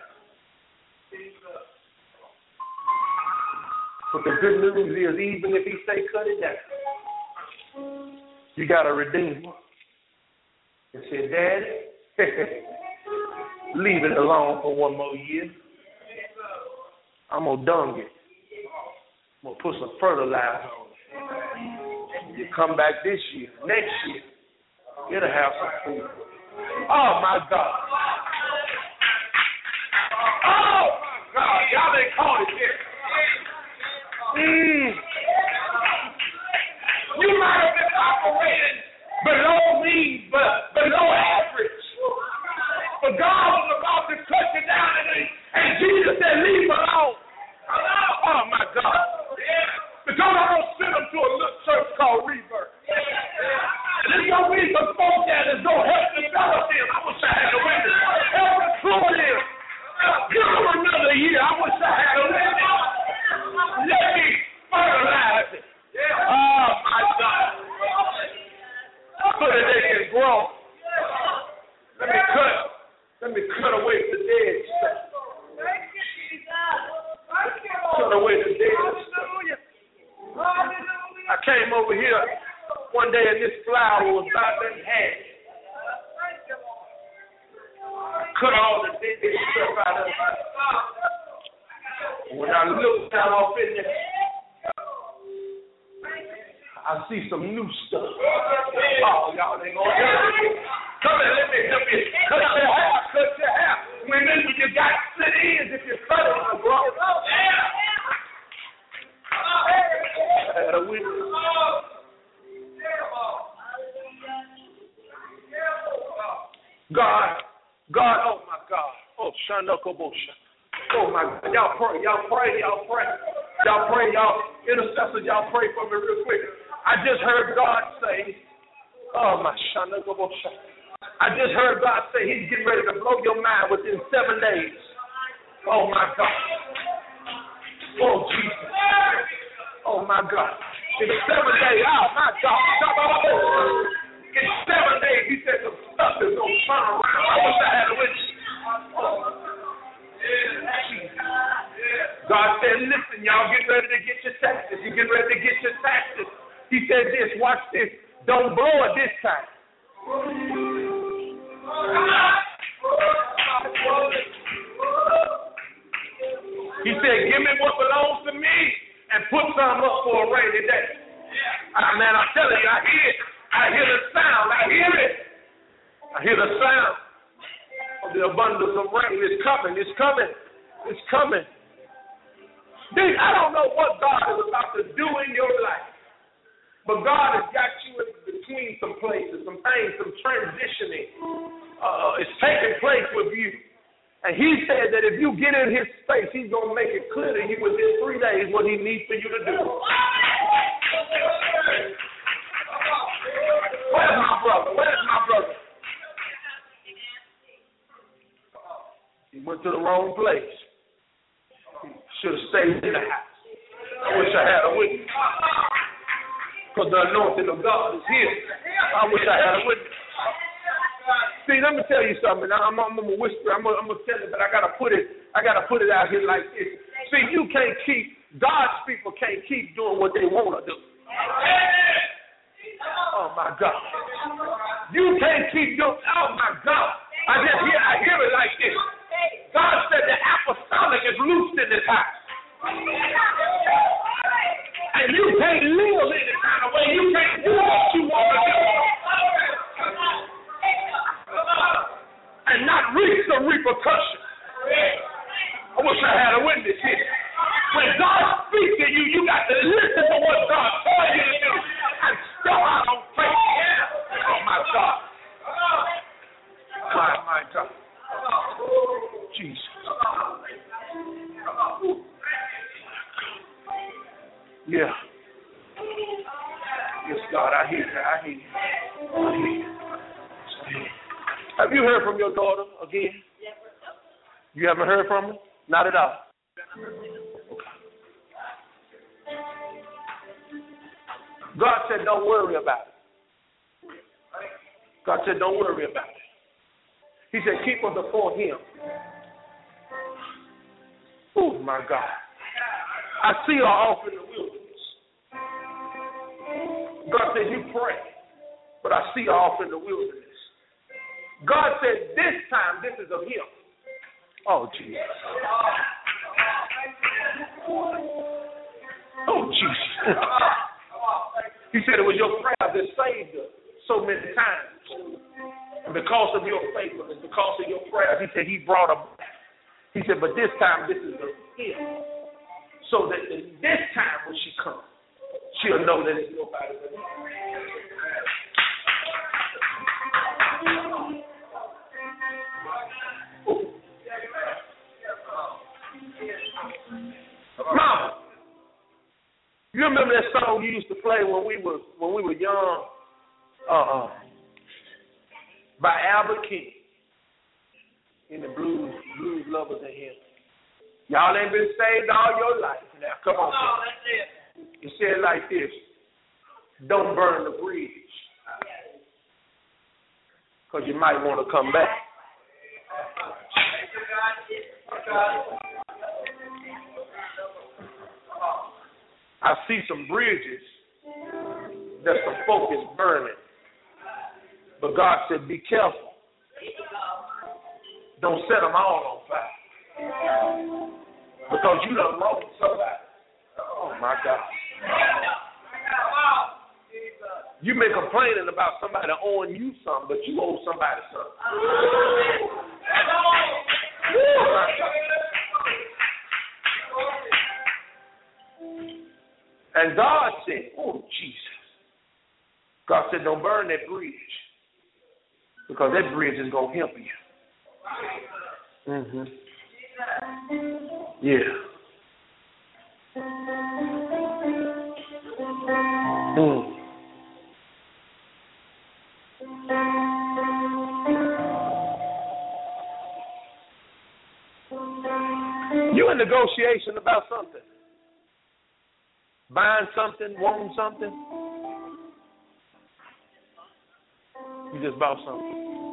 But the good news is, even if he say cut it down, you got a redeemer. And said, Daddy, leave it alone for one more year. I'm going to dung it. I'm going to put some fertilizer on it. You come back this year, next year, it'll have some food. Oh, my God. Oh, my God. Y'all ain't caught it yet. Mm. You might have been operating below me, but below average. But God was about to touch it down, and, and Jesus said, leave alone. Oh, my God. Because I'm going to send them to a little church called Rebirth. And there's going to be some folks there that's going to help develop them. I wish I had a witness. Help recruit them. Give them another year. I wish I had a witness. Let me fertilize it. Oh, my God. So that they can grow. Let me cut. Let me cut away the dead stuff. Cut away the dead stuff. I came over here one day and this flower was about that half. Cut all the dead stuff out of it. When I looked down off in there, I I see some new stuff. Oh, y'all ain't gonna hear it. Come here, let me help you. Cut your hair, cut your hair. Women, when you got sit ins, if you cut it, my bro. God, God, oh my God. Oh, Shanakobosha. Oh my God. Y'all pray, y'all pray, y'all pray. Y'all pray, y'all intercessors, y'all pray for me real quick. I just heard God say, oh my Shanakobosha. I just heard God say he's getting ready to blow your mind within seven days. Oh my God. Oh Jesus. Oh my God. In seven days, oh my God. In seven days, he said some stuff is going to turn around. I wish I had a witness. Oh. God said, listen, y'all get ready to get your taxes. You get ready to get your taxes. He said this, watch this. Don't blow it this time. He said, give me what belongs to me and put some up for a rainy day. Ah, man, I'm telling you, I hear it. I hear the sound. I hear it. I hear the sound of the abundance of rain. It's coming. It's coming. It's coming. Dude, I don't know what God is about to do in your life, but God has got you in between some places, some things, some transitioning. Uh, it's taking place with you. And he said that if you get in his space, he's going to make it clear to you within three days what he needs for you to do. Where's my brother? Where's my brother? He went to the wrong place. Should have stayed in the house. I wish I had a witness. Because the anointing of God is here. I wish I had a witness. See, let me tell you something. I'm, I'm, I'm gonna whisper. I'm gonna, I'm gonna tell you, but I gotta put it. I gotta put it out here like this. See, you can't keep God's people can't keep doing what they want to do. Oh my God! You can't keep doing. Oh my God! I just hear. I hear it like this. God said the apostolic is loosed in this house, and you can't live any kind of way. You can't do what you want to do. And not reap some repercussions. I wish I had a witness here. When God speaks to you, you got to listen to what God told you to do and step out on faith. Oh my God. My, my God. Jesus. Yeah. Yes, God, I hear you. I hear you. I hear you. I hear you. Have you heard from your daughter again? You haven't heard from her? Not at all. God said, don't worry about it. God said, don't worry about it. He said, keep her before him. Oh, my God. I see her off in the wilderness. God said, you pray, but I see her off in the wilderness. God said, this time, this is of him. Oh, Jesus. Oh, Jesus. He said it was your prayer that saved her so many times. And because of your faithfulness, because of your prayers, he said he brought her back. He said, but this time, this is of him. So that this time when she comes, she'll know that it's nobody but him. Mama, you remember that song you used to play when we were when we were young? Uh, uh by Albert King in the blues blues lovers and hymns. Y'all ain't been saved all your life. Now come on. Oh, that's it. It said like this: don't burn the bridge, because you might want to come back. I see some bridges that some folk is burning. But God said, be careful. Don't set them all on fire. Because you done wronged somebody. Oh, my God. You've been complaining about somebody owing you something, but you owe somebody something. And God said, oh, Jesus. God said, don't burn that bridge, because that bridge is going to help you. Mm-hmm. Yeah. Mm. You in negotiation about something. Buying something, wanting something. You just bought something.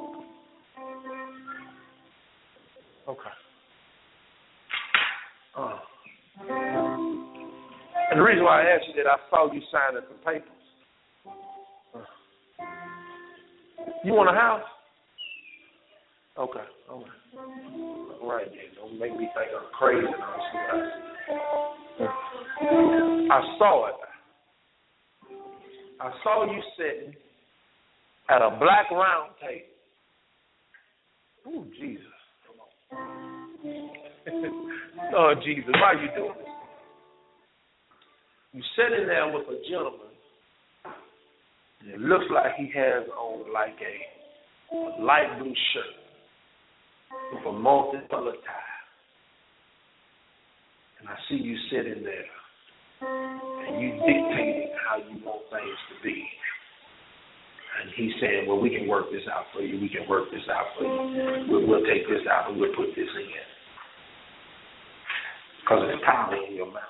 Okay. Uh. And the reason why I asked you that, I saw you signing some papers. Uh. You want a house? Okay. All right. All right, then. Don't make me think I'm crazy. I saw it. I saw you sitting at a black round table. Oh, Jesus. Oh, Jesus, why are you doing this? You sitting there with a gentleman, and it looks like he has on like a, a light blue shirt with a multicolored tie. And I see you sitting there, and you dictating how you want things to be. And he's saying, well, we can work this out for you. We can work this out for you. We'll, we'll take this out and we'll put this in. Because there's power in your mouth.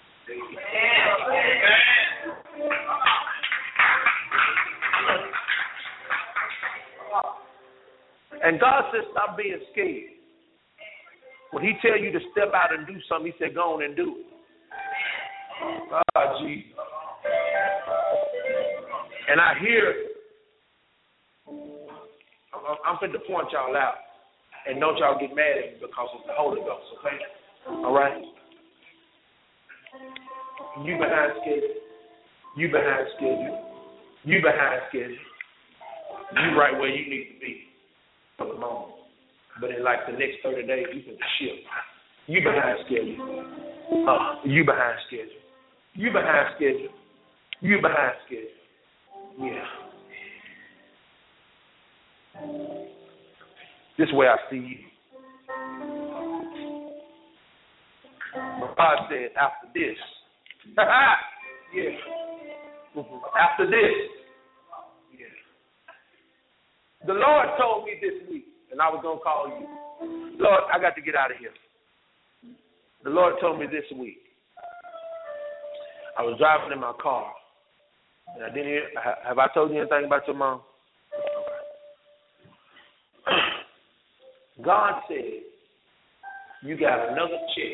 And God says, stop being scared. When he tell you to step out and do something, he said, go on and do it. Ah, Jesus. And I hear, I'm, I'm fit to point y'all out. And don't y'all get mad at me because it's the Holy Ghost, okay? All right? You behind schedule. You behind schedule. You behind schedule. You right where you need to be for the moment. But in like the next thirty days, you can shift. You behind schedule. Uh, you behind schedule. You behind schedule. You behind schedule. Yeah. This way I see you. But God said, after this, yeah. After this, yeah. The Lord told me this week, and I was going to call you. Lord, I got to get out of here. The Lord told me this week. I was driving in my car, and I didn't hear. Have I told you anything about your mom? God said, you got another check.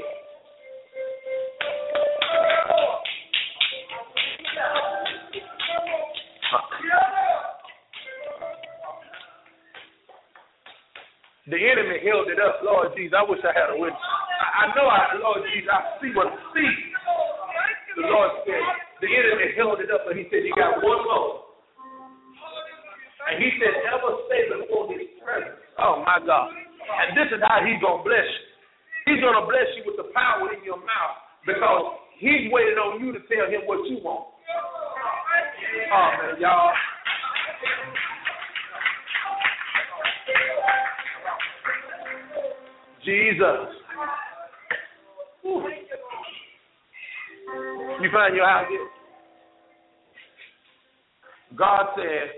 The enemy held it up. Lord Jesus, I wish I had a witness. I, I know I, Lord Jesus, I see what I see. The Lord said, the enemy held it up, and he said, you got one more. And he said, ever stay before his presence. Oh, my God. And this is how he's going to bless you. He's going to bless you with the power in your mouth because he's waiting on you to tell him what you want. Oh, man, y'all. Jesus. Whew. You find your house here? God said,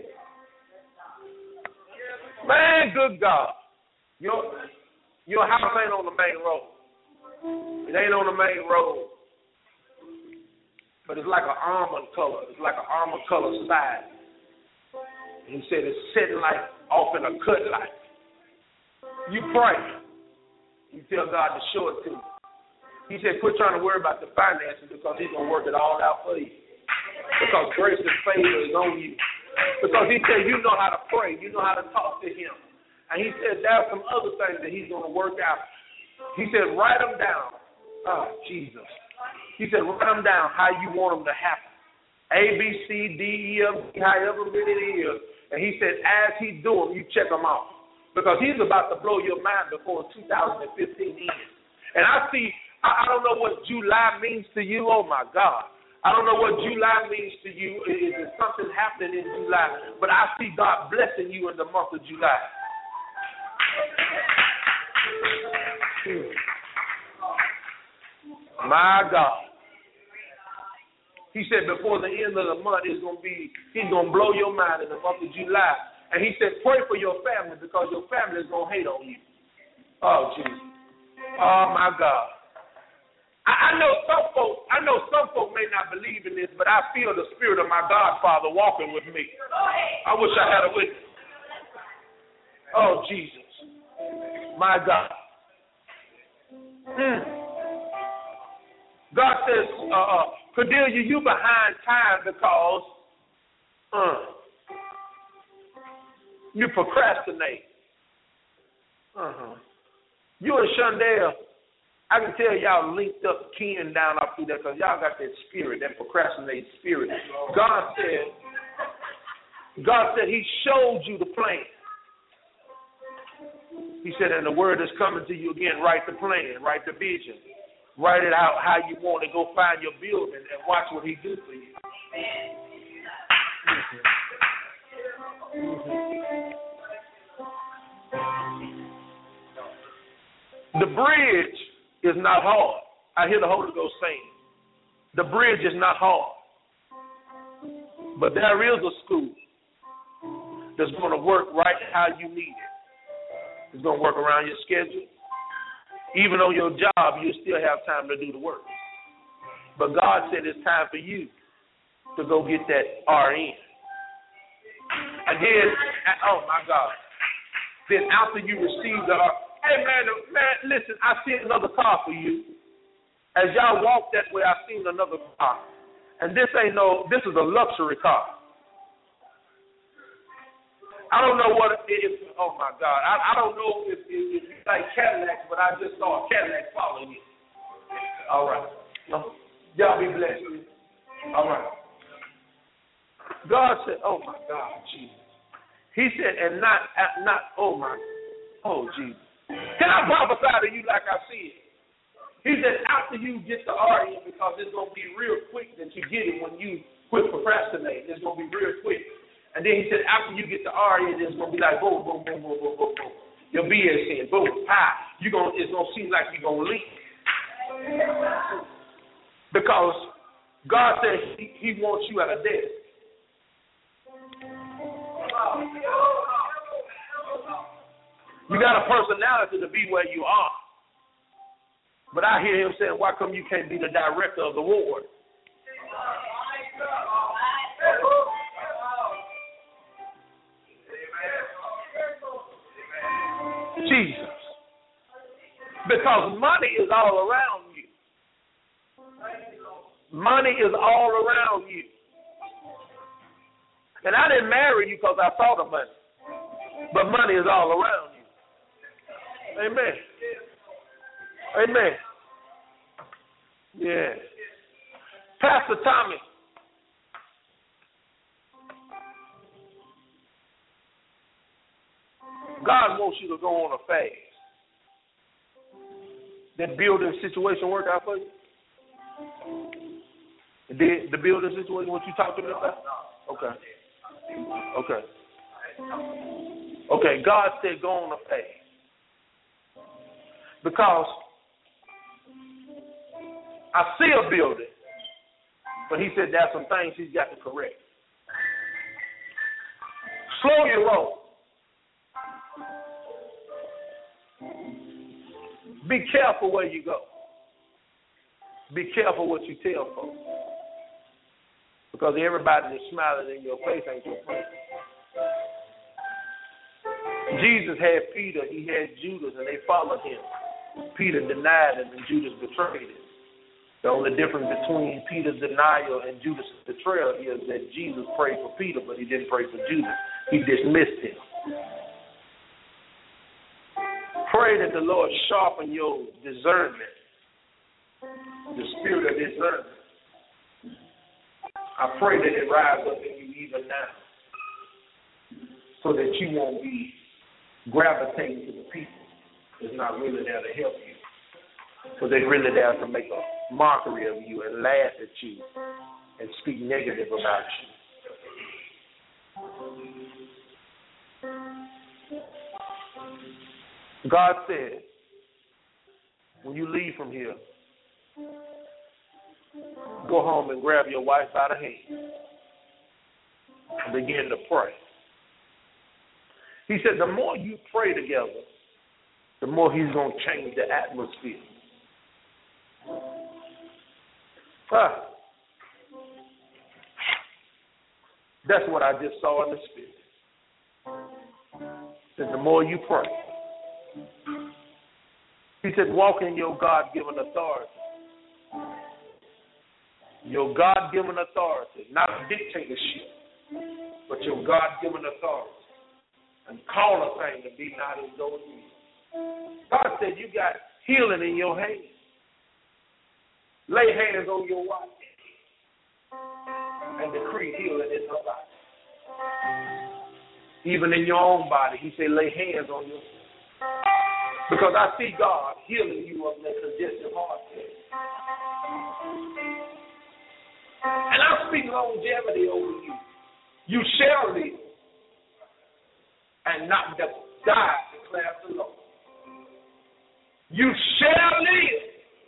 man, good God. Your, your house ain't on the main road. It ain't on the main road. But it's like an almond color. It's like an almond color side. And he said it's sitting like off in a cut light. You pray. You tell God to show it to you. He said, quit trying to worry about the finances because he's going to work it all out for you. Because grace and favor is on you. Because he said, you know how to pray. You know how to talk to him. And he said, there are some other things that he's going to work out. He said, write them down. Oh, Jesus. He said, write them down how you want them to happen. A, B, C, D, E, F, G, however many it is. And he said, as he do them, you check them off. Because he's about to blow your mind before two thousand fifteen ends. And I see, I, I don't know what July means to you. Oh, my God. I don't know what July means to you. Is there something happening in July? But I see God blessing you in the month of July. My God. He said before the end of the month, it's gonna be, he's going to blow your mind in the month of July. And he said, pray for your family because your family is going to hate on you. Oh, Jesus. Oh, my God. I, I know some folks, I know some folk may not believe in this, but I feel the spirit of my Godfather walking with me. I wish I had a witness. Oh, Jesus. My God. Mm. God says, uh, uh, Cordelia, you behind time because uh, you procrastinate. Uh-huh. You and Shondell, I can tell y'all linked up kin down up through there because y'all got that spirit, that procrastinate spirit. God said, God said he showed you the plan. He said, and the word is coming to you again, write the plan, write the vision. Write it out how you want to go find your building and watch what he do for you. The bridge is not hard. I hear the Holy Ghost saying, the bridge is not hard. But there is a school that's going to work right how you need it. It's going to work around your schedule. Even on your job, you still have time to do the work. But God said it's time for you to go get that R N. And then, oh my God, then after you receive the R N, hey man, man, listen, I see another car for you. As y'all walk that way, I seen another car. And this ain't no, this is a luxury car. I don't know what it is. Oh, my God. I, I don't know if, if, if you like Cadillacs, but I just saw a Cadillac following you. All right. No. Y'all be blessed. All right. God said, oh, my God, Jesus. He said, and not, not, oh, my, oh, Jesus. Can I prophesy to you like I see it? He said, after you get the R N, because it's going to be real quick that you get it when you quit procrastinating. It's going to be real quick. And then he said, after you get the R N, it's going to be like, boom, boom, boom, boom, boom, boom, boom. Your B S in, boom, pie. You're gonna, it's going to seem like you're going to leak. Because God said he, he wants you at a desk. You got a personality to be where you are. But I hear him saying, why come you can't be the director of the ward? Jesus. Because money is all around you. Money is all around you. And I didn't marry you because I saw the money. But money is all around you. Amen. Amen. Yeah. Pastor Tommy. God wants you to go on a fast. That building situation work out for you? Did the building situation, what you talking about? Okay. Okay. Okay, God said go on a fast. Because I see a building, but he said there's some things he's got to correct. Slow your roll. Be careful where you go. Be careful what you tell folks. Because everybody that's smiling in your face ain't your friend. Jesus had Peter, he had Judas, and they followed him. Peter denied him, and Judas betrayed him. The only difference between Peter's denial and Judas' betrayal is that Jesus prayed for Peter, but he didn't pray for Judas. He dismissed him. Pray that the Lord sharpen your discernment, the spirit of discernment. I pray that it rise up in you even now so that you won't be gravitating to the people that's not really there to help you. Because they're really there to make a mockery of you and laugh at you and speak negative about you. God said, when you leave from here, go home and grab your wife by the hand and begin to pray. He said the more you pray together, the more he's going to change the atmosphere. Ah. That's what I just saw in the spirit. That the more you pray, he said, walk in your God-given authority. Your God-given authority, not a dictatorship, but your God-given authority. And call a thing to be not as though it is. God said you got healing in your hands. Lay hands on your wife and decree healing in her body. Even in your own body, he said lay hands on yourself. Because I see God healing you of that congestive heart. And I speak longevity over you. You shall live and not die, declares the Lord. You shall live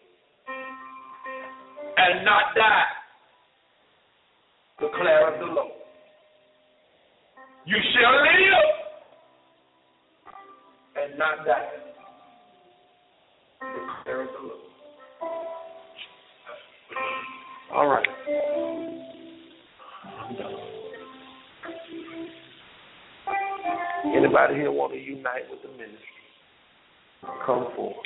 and not die, declares the Lord. You shall live and not die, declares the Lord. All right. I'm done. Anybody here want to unite with the ministry? Come forward.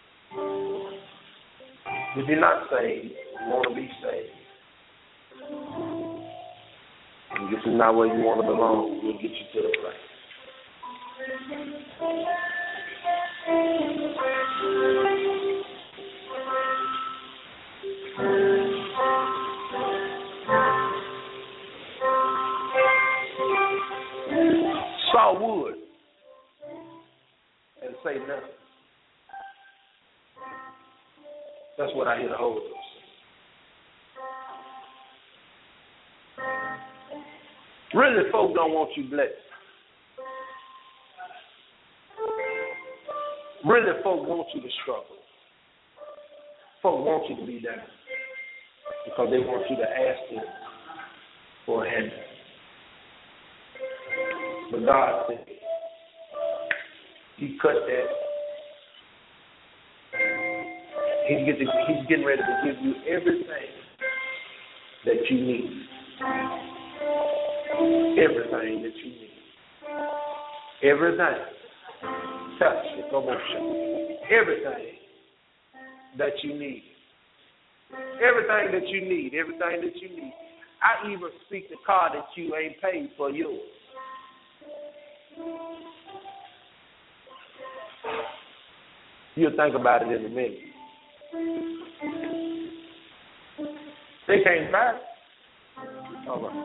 If you're not saved, you want to be saved, and this is not where you want to belong, we'll get you to the place. Saw wood and say nothing. That's what I hear the Holy Ghost say. Really, folk don't want you blessed. Really, folk want you to struggle. Folk want you to be down because they want you to ask them for a hand. But God said, He cut that. He's getting, he's getting ready to give you everything that you need. Everything that you need. Everything. Touch it, promotion. Everything that you need. Everything that you need. Everything that you need. I even speak the car that you ain't paid for yours. You'll think about it in a minute. They can't buy it. All right.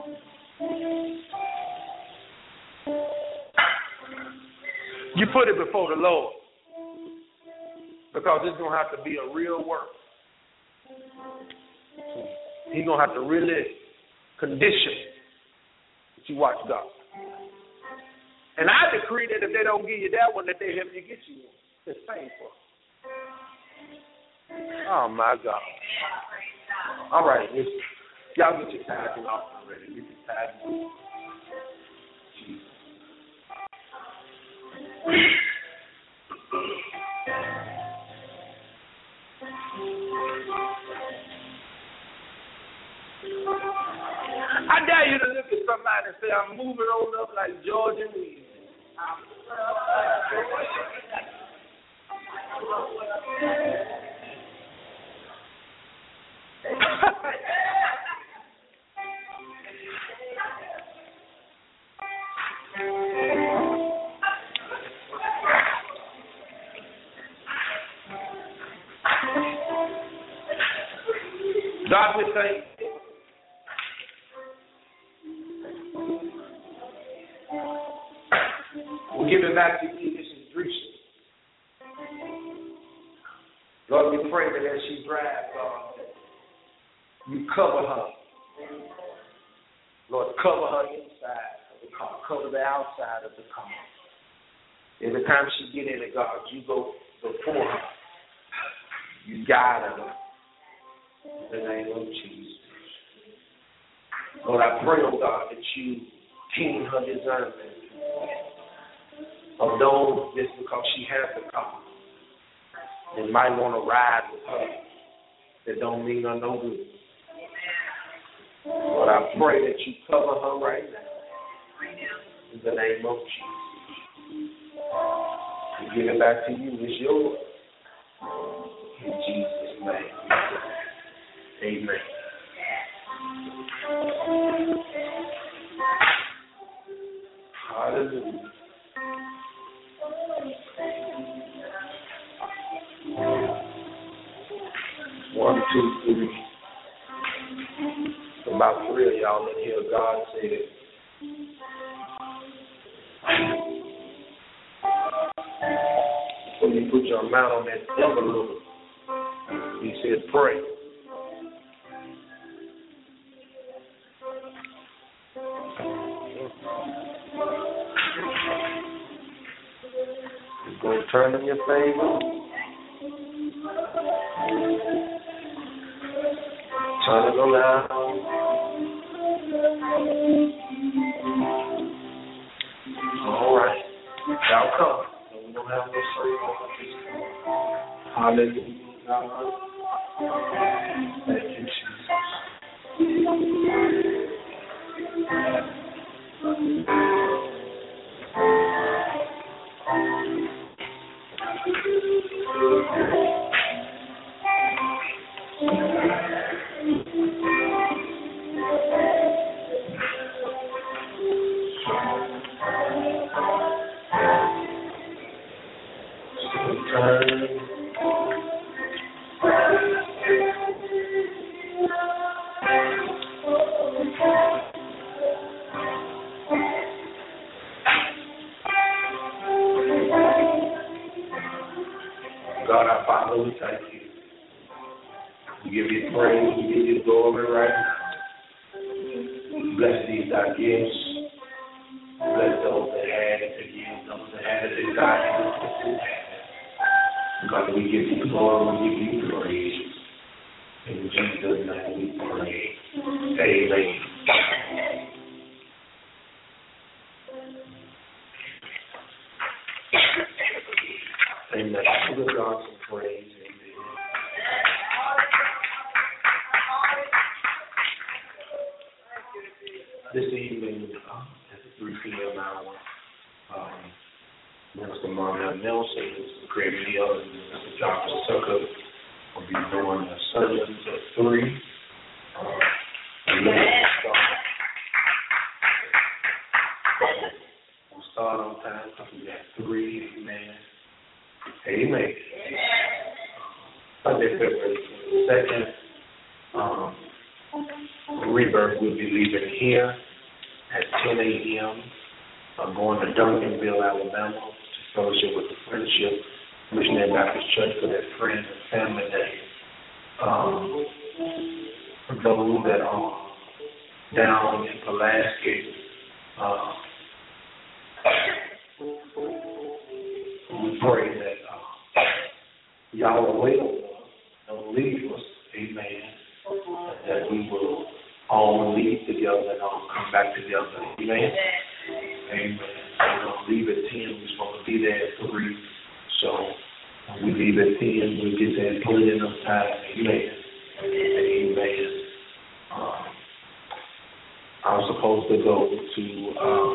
You put it before the Lord because it's going to have to be a real work. He's going to have to really condition that you watch God. And I decree that if they don't give you that one, that they help you get you one. It's painful. Oh, my God. All right. Y'all get your tithing off already. Get your tithing off. Jesus. I dare you to look at somebody and say, I'm moving on up like George and Louise. God, we thank you We give it back to you. This is Drisha. Lord, we pray that as she drives, God, you cover her. Lord, cover her inside of the car. Cover the outside of the car. Every time she get in it, God, you go before her. You guide her. In the name of Jesus. Lord, I pray, oh God, that you keen her discernment of those just because she has the car and might want to ride with her that don't mean her no good. Lord, I pray that you cover her right now. In the name of Jesus. We give it back to you. It's yours. In Jesus' name. Amen. Hallelujah. One, two, three. About three of y'all in here, God said, when you put your mouth on that envelope, he said, pray. It's going to turn in your favor. Turn it around. All right. Y'all come. We don't have no service. Hallelujah. God. Thank you, Jesus. God, our Father, we thank you. We give you praise. We give you glory right now. Bless these thy gifts. Bless those that had it again, those that had it desire. God, we give you glory. We give you praise. In Jesus' name we pray. Amen. Amen. Give God some praise. Amen. This evening, uh, at the three p.m. hour, um, Minister Marnell Nelson, Mister Craig Neal, and Mister Doctor Tucker will be doing a service at three. Uh, we'll start on time because we got three. Amen. Amen. Sunday, February twenty-second, um, Rebirth will be leaving here at ten a.m. I'm going to Duncanville, Alabama to fellowship with the Friendship Missionary Baptist Church for their Friends and Family Day. Um, for those that are down in Pulaski, uh, we pray that uh, y'all are well, don't leave us, amen, and that we will all leave together and all come back together, amen. Amen. We're going to leave at ten. We're supposed to be there at three. So when we leave at ten, we'll get there plenty enough time. Amen. Amen. Um, I was supposed to go to um,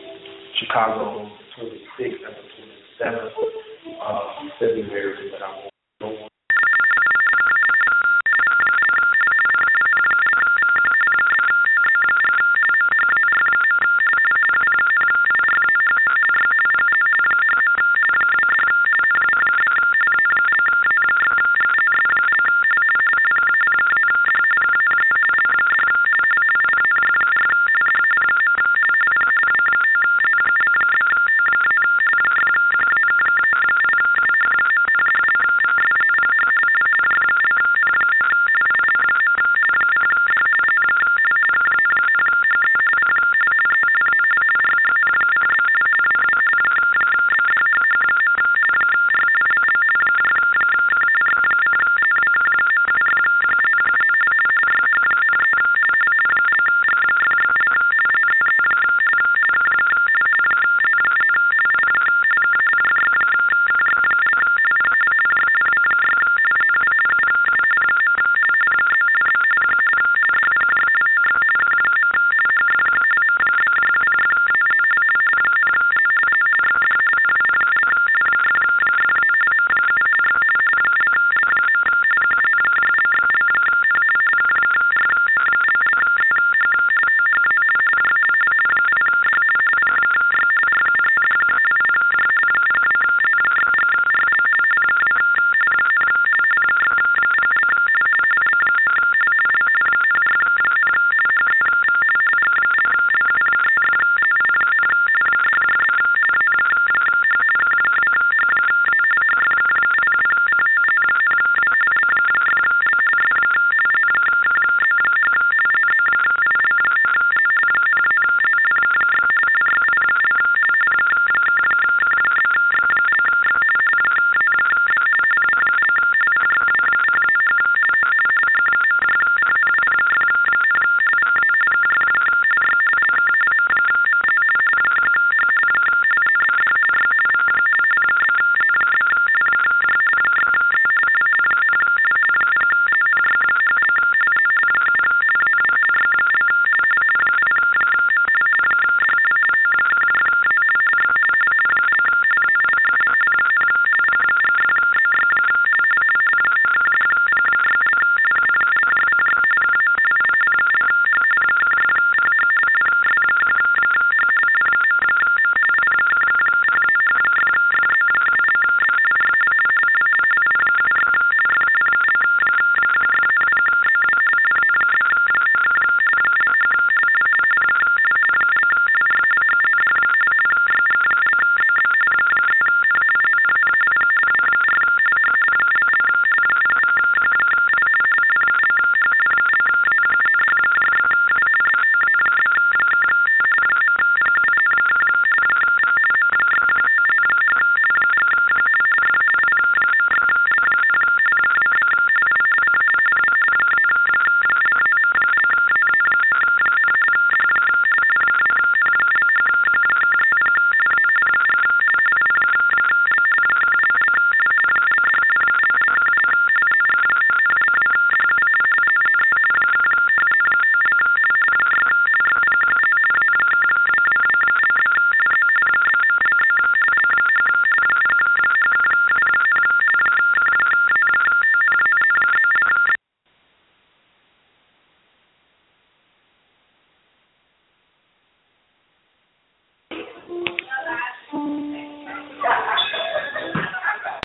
Chicago on the twenty-sixth and the twenty-seventh of February, but I won't